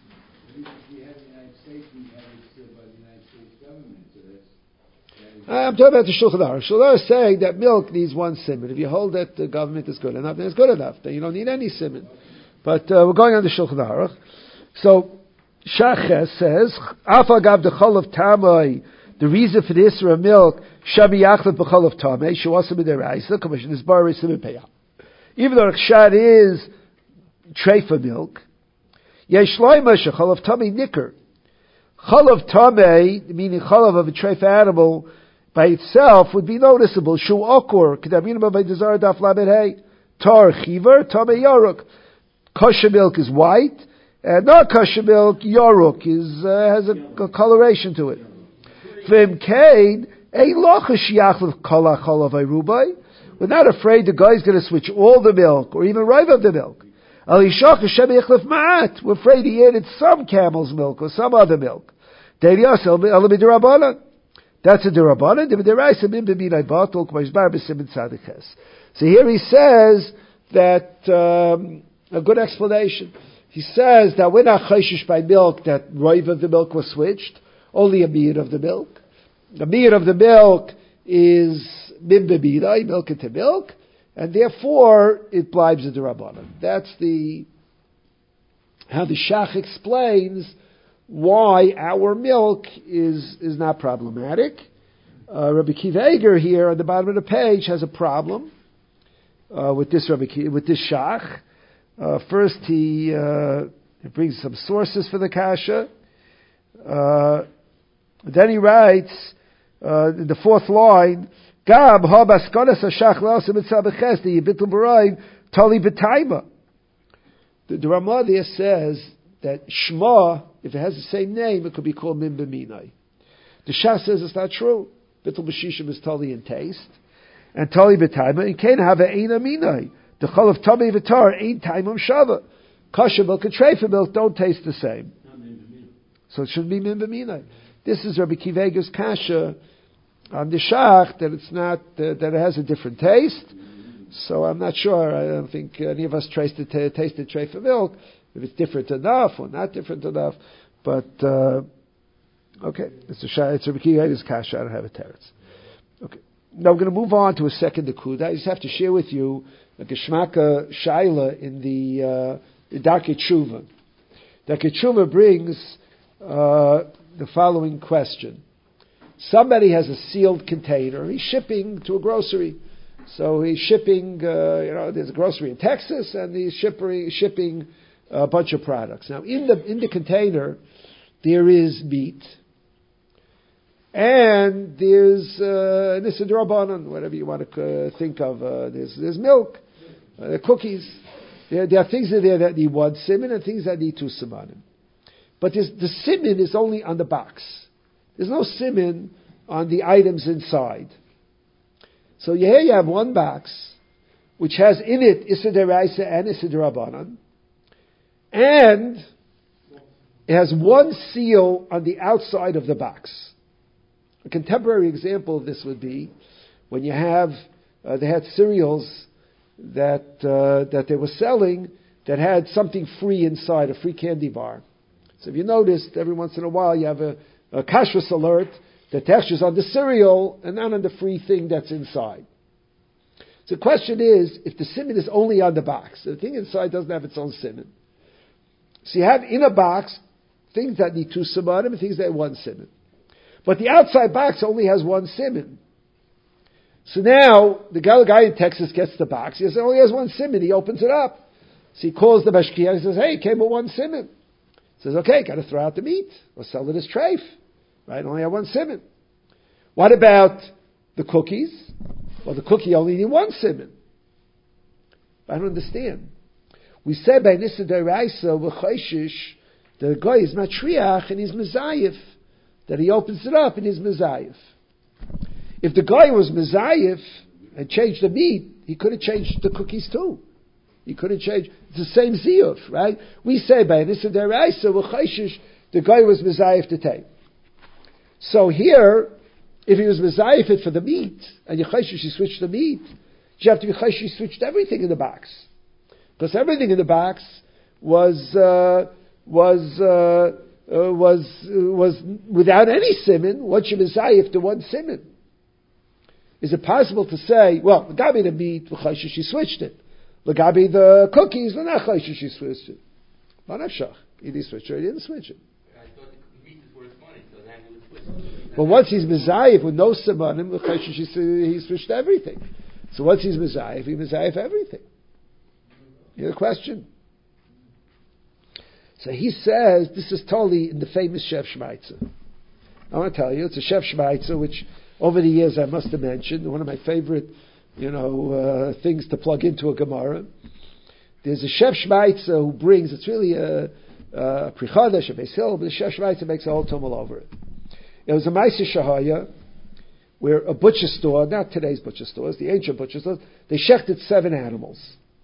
I'm talking about the Shulchan Aruch. Shulchan Aruch is saying that milk needs one siman. If you hold that the government is good enough, then it's good enough. Then you don't need any siman. But uh, we're going on the Shulchan Aruch. So Shaches says, Afa gav the chol of tamei. The reason for the isra of milk, shabi yachlet b'chol of tamei, shewasim b'deraisa, commission is bar resim payah. Even though Rechshad is treifa milk, yesh loima shechol of tamei nicker. Chol of tamei, meaning chol of a treifa animal, by itself would be noticeable. Shu okor, kedabinah by desire daf lamed hey, tar chiver, tamei yaruk. Kosher milk is white, and not kosher milk, yaruk, is, uh, has a, a coloration to it. V'im kain, ein lochash yachlev kol hachol of ayrubai. We're not afraid the guy's going to switch all the milk, or even rive of the milk. Al yishach Hashem yichlef ma'at. We're afraid he added some camel's milk, or some other milk. Dev yasel el b'derabbanan. That's a derabbanan. Dev deraisa min b'minay batul k'mayzbar b'simin tzadiches. So here he says that, um, a good explanation. He says that we're not chayshish by milk, that rive of the milk was switched, only a meat of the milk. The meat of the milk is min b'minay, milk into milk, and therefore it blives a derabbanan. That's the, how the Shach explains why our milk is, is not problematic. Uh, Rabbi Kiva Eger here on the bottom of the page has a problem, uh, with this Rabbi Kiva, with this Shach. Uh, first, he, uh, he brings some sources for the kasha. Uh, then he writes uh, in the fourth line, "Gab ha baskonas hashach laosim etzabeches the yibitul b'rayim tali b'taima." The the Ramah there says that Shema, if it has the same name, it could be called min b'minai. The Shach says it's not true. Bitul b'shishim is tali in taste, and tali b'taima. And can't have a eina minai. The chol of tamei v'tar ain't taimum shava. Kosher milk and treifa milk don't taste the same. So it shouldn't be min b'minai. This is Rabbi Kiva Eger's kasha on the Shach, that it's not, uh, that it has a different taste. So I'm not sure. I don't think any of us tasted, t- tasted treifa milk, if it's different enough or not different enough. But, uh, okay. It's a Shach, it's Rabbi Kiva Eger's kasha. I don't have a teretz. Okay. Now we're going to move on to a second Nakuda. I just have to share with you a Geshmaka Shaila in the, uh, the Darkei Tshuva. Darkei Tshuva brings, uh, the following question. Somebody has a sealed container. He's shipping to a grocery. So he's shipping, uh, you know, there's a grocery in Texas, and he's shipping, shipping a bunch of products. Now, in the, in the container, there is meat, and there's uh, Nisa D'Rabbanan, whatever you want to uh, think of. Uh, there's, there's milk, uh, there are cookies. There, there are things in there that need one siman and things that need two simanim. But the siman is only on the box. There's no siman on the items inside. So here you have one box, which has in it Issa D'Oraisa and Issa D'Rabbanan, and it has one seal on the outside of the box. A contemporary example of this would be when you have, uh, they had cereals that uh, that they were selling that had something free inside, a free candy bar. So if you noticed, every once in a while you have a, a kashrus alert that textures on the cereal and not on the free thing that's inside. So the question is, if the siman is only on the box, the thing inside doesn't have its own siman. So you have in a box things that need two simanim and things that have one siman. But the outside box only has one siman. So now, the guy in Texas gets the box. He says, it only has one siman. He opens it up. So he calls the mashkiach. He says, hey, it came with one siman. He says, okay, got to throw out the meat or sell it as treif. Right? Only have one siman. What about the cookies? Well, the cookie only need one siman. I don't understand. We said by Nisa D'Oraisa v'chayshish, the guy is matriach and he's mezayif. That he opens it up and he's mezayif. If the guy was mezayif and changed the meat, he could have changed the cookies too. He could have changed. It's the same ziyuf, right? We say by Nisa D'Oraisa v'chayshish, the guy was mezayif to take. So here, if he was mezayif it for the meat, and you chayshish, you switched the meat, you have to be chayshish, you switched everything in the box. Because everything in the box was, uh, was, uh, uh, was, uh, was without any siman. Once you mezayif to one siman. Is it possible to say, well, Lagabi the meat, chayshish, you switched it. Lagabi the cookies, not chayshish, you switched it. Manafshach. He didn't switch it, he didn't switch it. I thought the meat is worth money, so then he would switch it. But once he's mezayif with no simanim, he switched everything. So once he's mezayif, he mezayif everything. You have a question? So he says, this is totally in the famous Chef Schmeitzer. I want to tell you, it's a Chef Schmeitzer, which over the years I must have mentioned, one of my favorite, you know, uh, things to plug into a Gemara. There's a Chef Schmeitzer who brings, it's really a, a Prichadesh, a Beis Hillel, but the Chef Schmeitzer makes a whole tumult over it. It was a Ma'aser Shahaya, where a butcher store, not today's butcher stores, the ancient butcher stores, they shechted seven animals.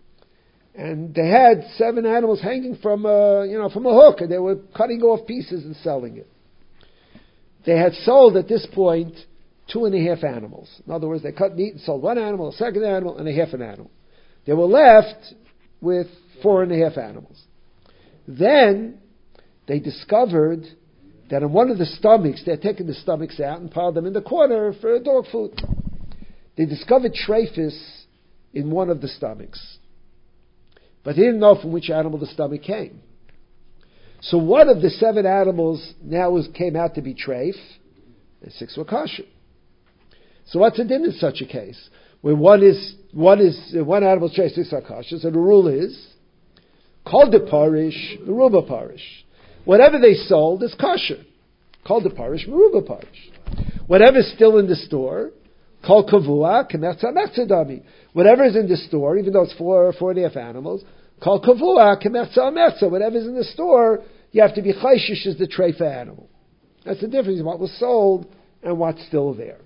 And they had seven animals hanging from a, you know, from a hook, and they were cutting off pieces and selling it. They had sold at this point two and a half animals. In other words, they cut meat and sold one animal, a second animal, and a half an animal. They were left with four and a half animals. Then they discovered that in one of the stomachs, they had taken the stomachs out and piled them in the corner for dog food. They discovered trephis in one of the stomachs. But they didn't know from which animal the stomach came. So one of the seven animals now was, came out to be treif, and six were kosher. So what's the din in such a case? Where one is, one is, uh, one animal treif, six are kosher. So the rule is, called the parish, meruba parish. Whatever they sold is kosher. Called the parish, meruba parish. Whatever's still in the store, called kavua, kemertza mertzadami. Whatever is in the store, even though it's four, four and a half animals, called kavua, kemertza mertza. Whatever's in the store, you have to be chayshish as the treifa animal. That's the difference in what was sold and what's still there.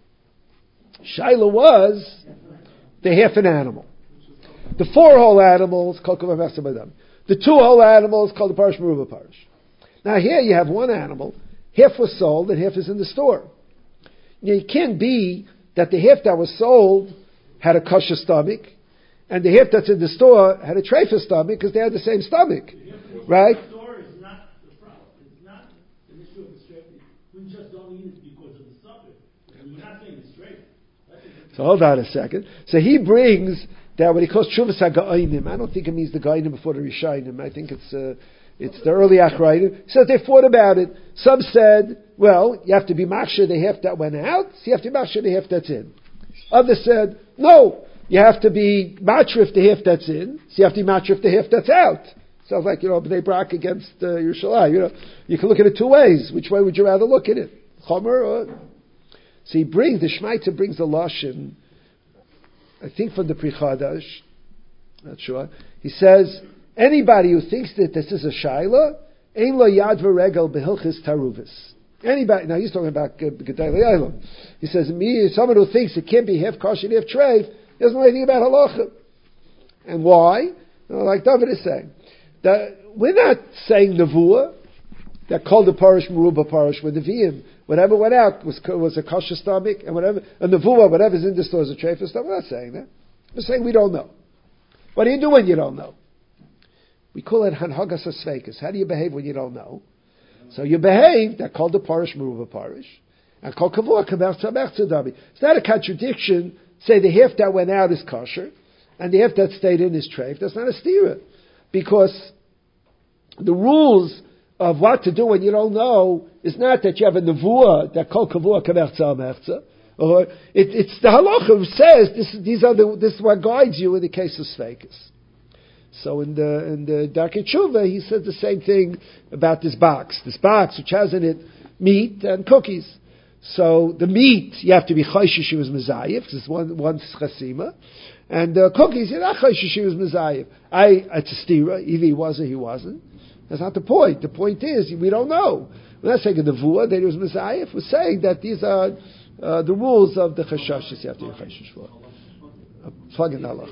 Shaila was the half an animal. The four whole animals called kavua mertza badam. The two whole animals called the parish meruba parish. Now here you have one animal, half was sold and half is in the store. Now, it can't be that the half that was sold had a kosher stomach, and the half that's in the store had a treifa stomach because they had the same stomach, right? The store is not the problem. It's not an issue of the straight. We just don't eat it because of the stomach. We're not saying it's straight. So hold on a second. So he brings that what he calls Shuvas HaGa'inim. I don't think it means the Ga'inim before the Rishayim. I think it's uh, it's the early Achrayim. He says they fought about it. Some said, well, you have to be maksher the half that went out, so you have to be maksher the half that's in. Others said, no, you have to be matrif the half that's in, so you have to be matrif the half that's out. Sounds like, you know, Bnei Brak against uh, Yerushalayim. You know, you can look at it two ways. Which way would you rather look at it? Chomer or... So he brings, the Shmeitzer brings the Lashon, I think from the Pri Chadash, not sure. He says, anybody who thinks that this is a shaila, ein lo yad v'regel behilchis taruvis. Anybody, now he's talking about Gedei L'Yaylam. He says, me, someone who thinks it can't be half kosher and half treif, he doesn't know anything about halacha. And why? You know, like David is saying, that we're not saying nevuah, that called the parish meruba parish with the v'im. Whatever went out was was a kosher stomach, and whatever a nevuah, whatever's in the store is a treif stomach. We're not saying that. We're saying we don't know. What do you do when you don't know? We call it hanhagas asveikas. How do you behave when you don't know? So you behave, that called the parish meruva parish, and called kavua kamer tzamech tzadami. It's not a contradiction. Say the half that went out is kosher, and the half that stayed in is treif. That's not a stira, because the rules of what to do when you don't know is not that you have a nevuah that called kavua kamer tzamech, or it, it's the halacha who says this. These are the, this is what guides you in the case of sveikas. So in the in the Darkei Tshuva, he said the same thing about this box. This box which has in it meat and cookies. So the meat you have to be chayshish was mezayif because it's one one chasima, and the cookies you're not chayshish was mezayif. I it's a stira. Either he was or he wasn't. That's not the point. The point is we don't know. We're not saying the nevuah that he was mezayif. We're saying that these are uh, the rules of the chashashis you have to be chayshish for. Uh, plug in Allah.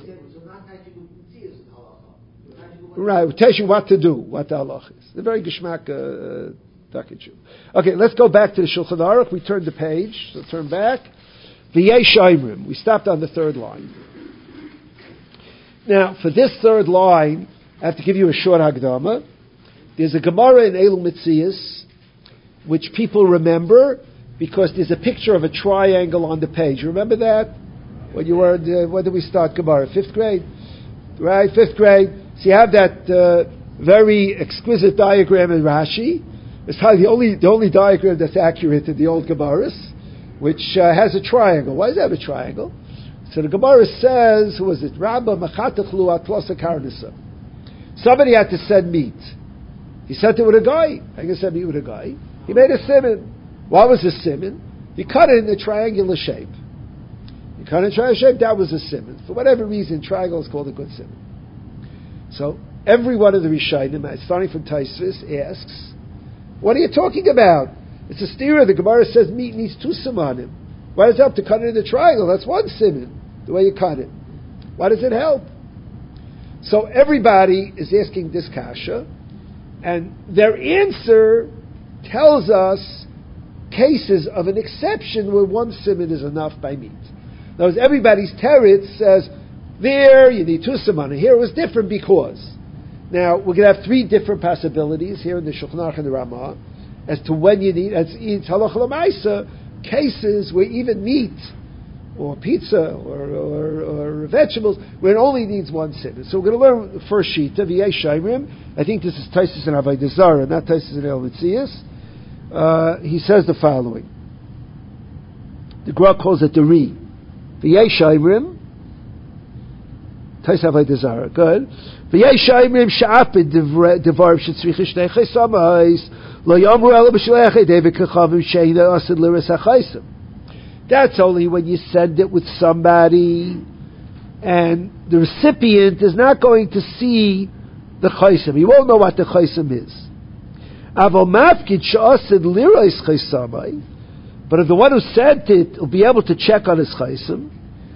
Right, we'll tell you what to do, what the halach is. The very geschmack uh, Takachu. Okay, let's go back to the Shulchan Aruch. We turned the page, so turn back. V'yesh Shaimrim. We stopped on the third line. Now, for this third line, I have to give you a short Hagdama. There's a Gemara in Elul Mitzias, which people remember because there's a picture of a triangle on the page. Remember that? When you were, uh, when did we start Gemara? Fifth grade? Right, fifth grade. So you have that uh, very exquisite diagram in Rashi. It's probably the only, the only diagram that's accurate in the old Gemaras, which uh, has a triangle. Why does it have a triangle? So the Gemara says, who was it? Rabba Machatachlu Atlosa Karnasa. Somebody had to send meat. He sent it with a guy. I can send meat with a guy. He made a simon. What was a simon? He cut it in a triangular shape. He cut it in a triangular shape, that was a simon. For whatever reason, triangle is called a good simon. So, every one of the Rishonim, starting from Taisvis, asks, what are you talking about? It's a stira. The Gemara says meat needs two simanim. Why does it help to cut it in a triangle? That's one simon, the way you cut it. Why does it help? So everybody is asking this kasha, and their answer tells us cases of an exception where one simon is enough by meat. In other words, everybody's teretz says, there you need two simanim. Here it was different because. Now, we're going to have three different possibilities here in the Shulchan Aruch and the Ramah as to when you need, as it's halacha l'maisa, cases where even meat or pizza or, or, or vegetables, where it only needs one simon. So we're going to learn the first shita, v'yesh shaimrim. I think this is Taisus and Avodah Zarah, not Taisus and El Mitzias. Uh, he says the following. The Gra calls it the Ri. V'yesh shaimrim. Taisus Avodah Zarah. Good. V'yesh shaimrim sha'apid devar shetzricha shnei chaysamais. That's only when you send it with somebody and the recipient is not going to see the chaysam. He won't know what the chaysam is. But if the one who sent it will be able to check on his chaysam,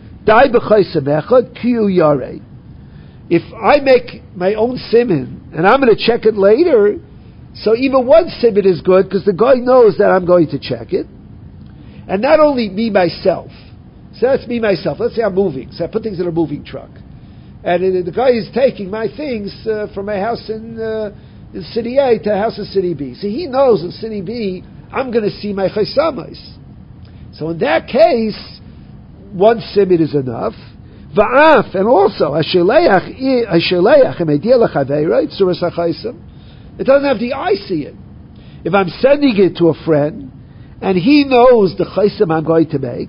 if I make my own siman and I'm going to check it later, so even one simon is good because the guy knows that I'm going to check it. And not only me myself. So that's me myself. Let's say I'm moving. So I put things in a moving truck. And uh, the guy is taking my things uh, from my house in, uh, in City A to a house in City B. So he knows in City B, I'm going to see my chaysamais. So in that case, one simon is enough. Va'af, and also, Asheleach, Asheleach, Emediel Chaveira, it's Surah Sachaysam. It doesn't have the I see it. If I'm sending it to a friend, and he knows the chaysam I'm going to make,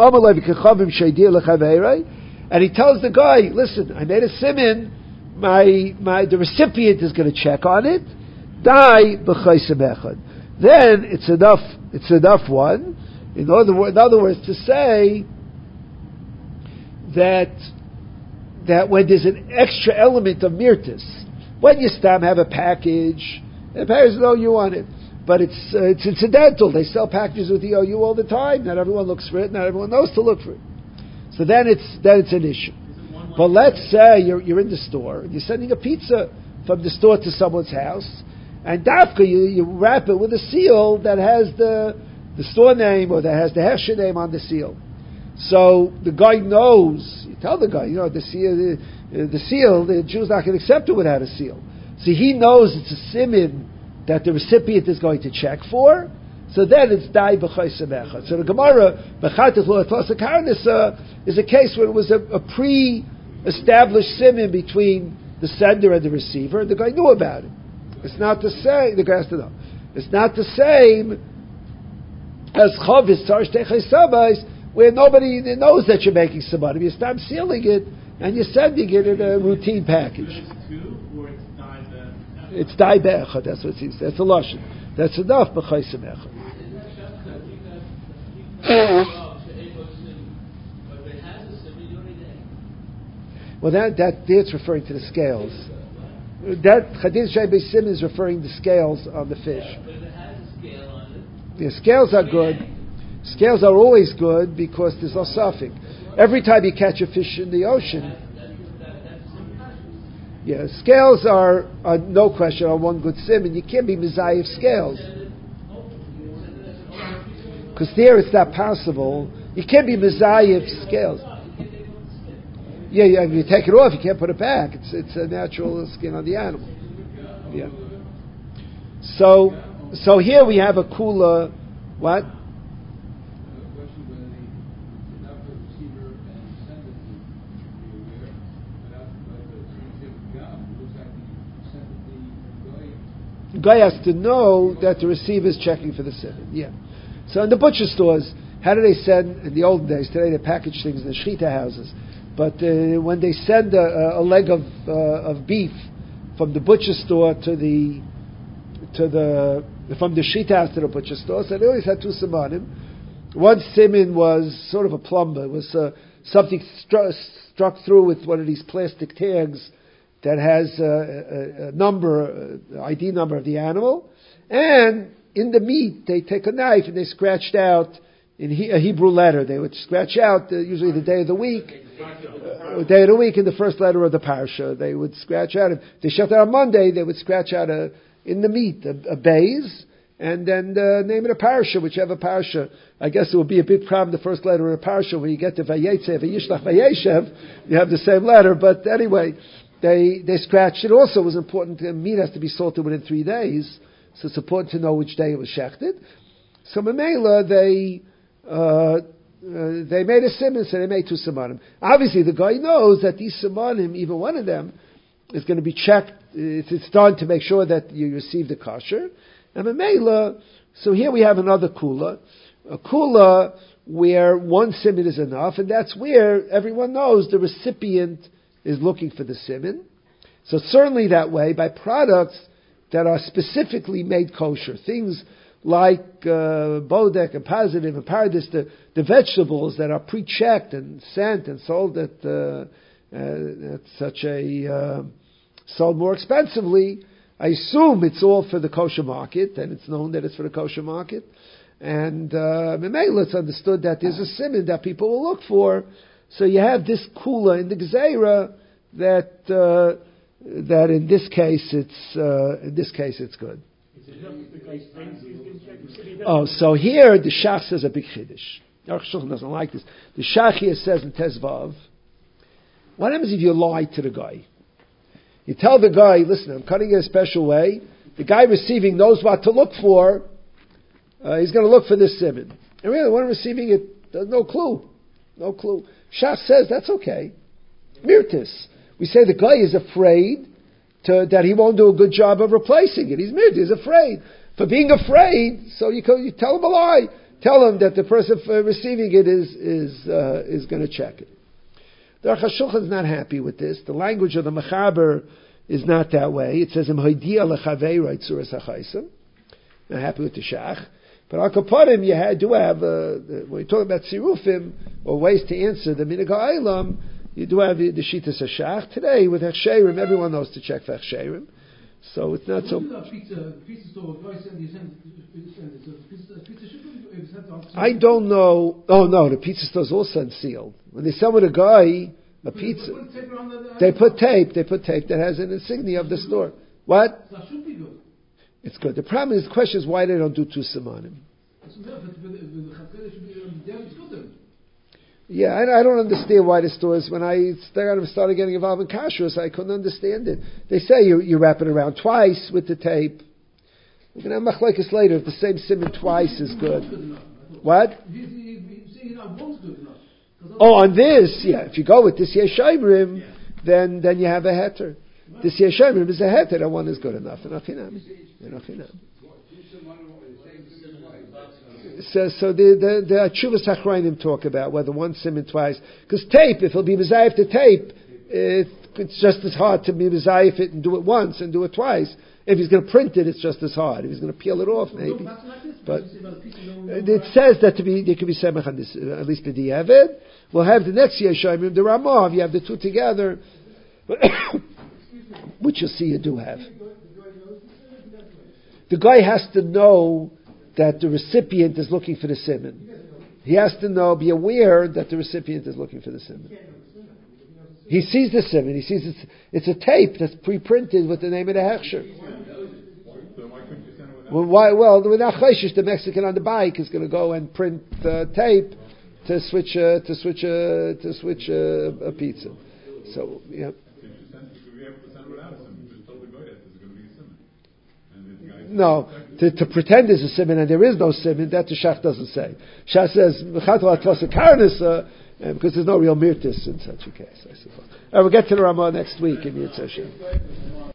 and he tells the guy, listen, I made a siman, my, my, the recipient is going to check on it, die b'chaysam echad. Then it's enough, it's enough one. In other, in other words, to say that, that when there's an extra element of mirtis, when you stam have a package, the package know you want it, but it's uh, it's incidental. They sell packages with the O U all the time. Not everyone looks for it. Not everyone knows to look for it. So then it's then it's an issue. But let's say you're you're in the store and you're sending a pizza from the store to someone's house, and dafka you, you wrap it with a seal that has the the store name or that has the hesher name on the seal. So the guy knows. You tell the guy, you know, the seal. The, The seal, the Jew's not going to accept it without a seal. So he knows it's a siman that the recipient is going to check for. So then it's dai b'chaysam echad. So the Gemara b'chatich lo atlas karnasa is a case where it was a, a pre-established siman between the sender and the receiver. The guy knew about it. It's not the same. The guy has to know. It's not the same as chavis tzar shtei chaysabais, where nobody knows that you're making some money. You start sealing it. And you're sending it in a routine package. It's dai be'echad. That's what it seems. That's a lashon. That's enough. B'chaysam echad. Well, that that that's referring to the scales. That chadin shei b'sim is referring to scales on the fish. But if it has a scale on it, yeah, scales are good. Scales are always good because there's no suffix. Every time you catch a fish in the ocean, yeah, scales are, are no question on one good simon. You can't be mizayif scales. because there it's not possible. You can't be mezayif scales. Yeah, yeah, if you take it off, you can't put it back. It's it's a natural skin on the animal. Yeah. So so here we have a kula. What? The guy has to know that the receiver is checking for the siman. Yeah. So in the butcher stores, how do they send, in the olden days, today they package things in the shechita houses, but uh, when they send a, a leg of uh, of beef from the butcher store to the to the from the shechita house to the butcher store, so they always had two simanim. One siman was sort of a plumber. It was uh, something stru- struck through with one of these plastic tags that has uh, a, a number, uh, I D number of the animal, and in the meat they take a knife and they scratched out in he, a Hebrew letter. They would scratch out uh, usually the day of the week, uh, day of the week in the first letter of the parsha. They would scratch out. If they shut out on Monday, they would scratch out a in the meat a, a bays and then the name of the parsha, whichever parsha. I guess it would be a big problem. The first letter of the parsha when you get to Vayetze, Vayishlach, Vayeshev, you have the same letter. But anyway. They they scratched it. Also, it was important. The meat has to be salted within three days, so it's important to know which day it was shechted. So Mamela, they uh, uh, they made a siman, so they made two simanim. Obviously, the guy knows that these simanim, even one of them, is going to be checked. It's, it's done to make sure that you receive the kosher. And Mamela, so here we have another kula, a kula where one siman is enough, and that's where everyone knows the recipient is looking for the siman. So certainly that way, by products that are specifically made kosher, things like uh, bodek and positive and paradis, the, the vegetables that are pre-checked and sent and sold at, uh, uh, at such a, uh, sold more expensively, I assume it's all for the kosher market, and it's known that it's for the kosher market. And uh, it's understood that there's a siman that people will look for. So you have this kula in the Gzeira that uh, that in this case it's uh, in this case it's good. Oh, so here the Shach says a big chiddush. Aruch Shulchan doesn't like this. The Shach here says in Tezvav, what happens if you lie to the guy? You tell the guy, listen, I'm cutting it a special way. The guy receiving knows what to look for. Uh, he's going to look for this siman. And really, the one receiving it, there's no clue. No clue. Shach says that's okay. Mirtis. We say the guy is afraid to, that he won't do a good job of replacing it. He's mirtis. He's afraid. For being afraid, so you, you tell him a lie. Tell him that the person receiving it is is uh, is going to check it. The Aruch HaShulchan is not happy with this. The language of the Mechaber is not that way. It says, not happy with the Shach. But al kaparim, you had, do have, uh, when you're talking about sirufim, or ways to answer the minhag ha'olam, you do have the, the Shitas HaShach. Today, with Hechsherim, everyone knows to check for Hechsherim. So it's not so... I don't know... Oh no, the pizza stores all send sealed. When they sell with a guy a pizza, they put tape, they put tape that has an insignia of the store. What? It's good. The problem is, the question is why they don't do two simanim. Yeah, I, I don't understand why the stores, when I started getting involved in kashrus, I couldn't understand it. They say you, you wrap it around twice with the tape. You can have machlekes later if the same siman twice is good. What? Oh, on this, yeah. If you go with this Yeshayrim, then then you have a heter. This Yeshayrim is a heter. That one is good enough. Enough enough. Enough enough. So, so the the, the Tshuvas Hachrayim talk about whether one siman twice, because tape, if it'll be mizayif to tape, it, it's just as hard to be mizayif it and do it once and do it twice. If he's going to print it, it's just as hard. If he's going to peel it off, maybe. But it says that to be there could be semach on this, at least the diavad. We'll have the next Yeshayim, the Ramav. You have the two together, which you'll see you do have. The guy has to know that the recipient is looking for the siman. He has to know, be aware that the recipient is looking for the siman. He sees the siman. He sees it's, it's a tape that's pre-printed with the name of the hechsher. Well, why? Well, without chayshish, the Mexican on the bike is going to go and print uh, tape to switch uh, to switch uh, to switch uh, a pizza. So yeah. No, to, to pretend there's a simon and there is no simon, that the Shach doesn't say. Shach says Mechato Atlas Karnas because there's no real mirtis in such a case, I suppose. All right, we'll get to the Ramah next week in Yitzhak Hashem.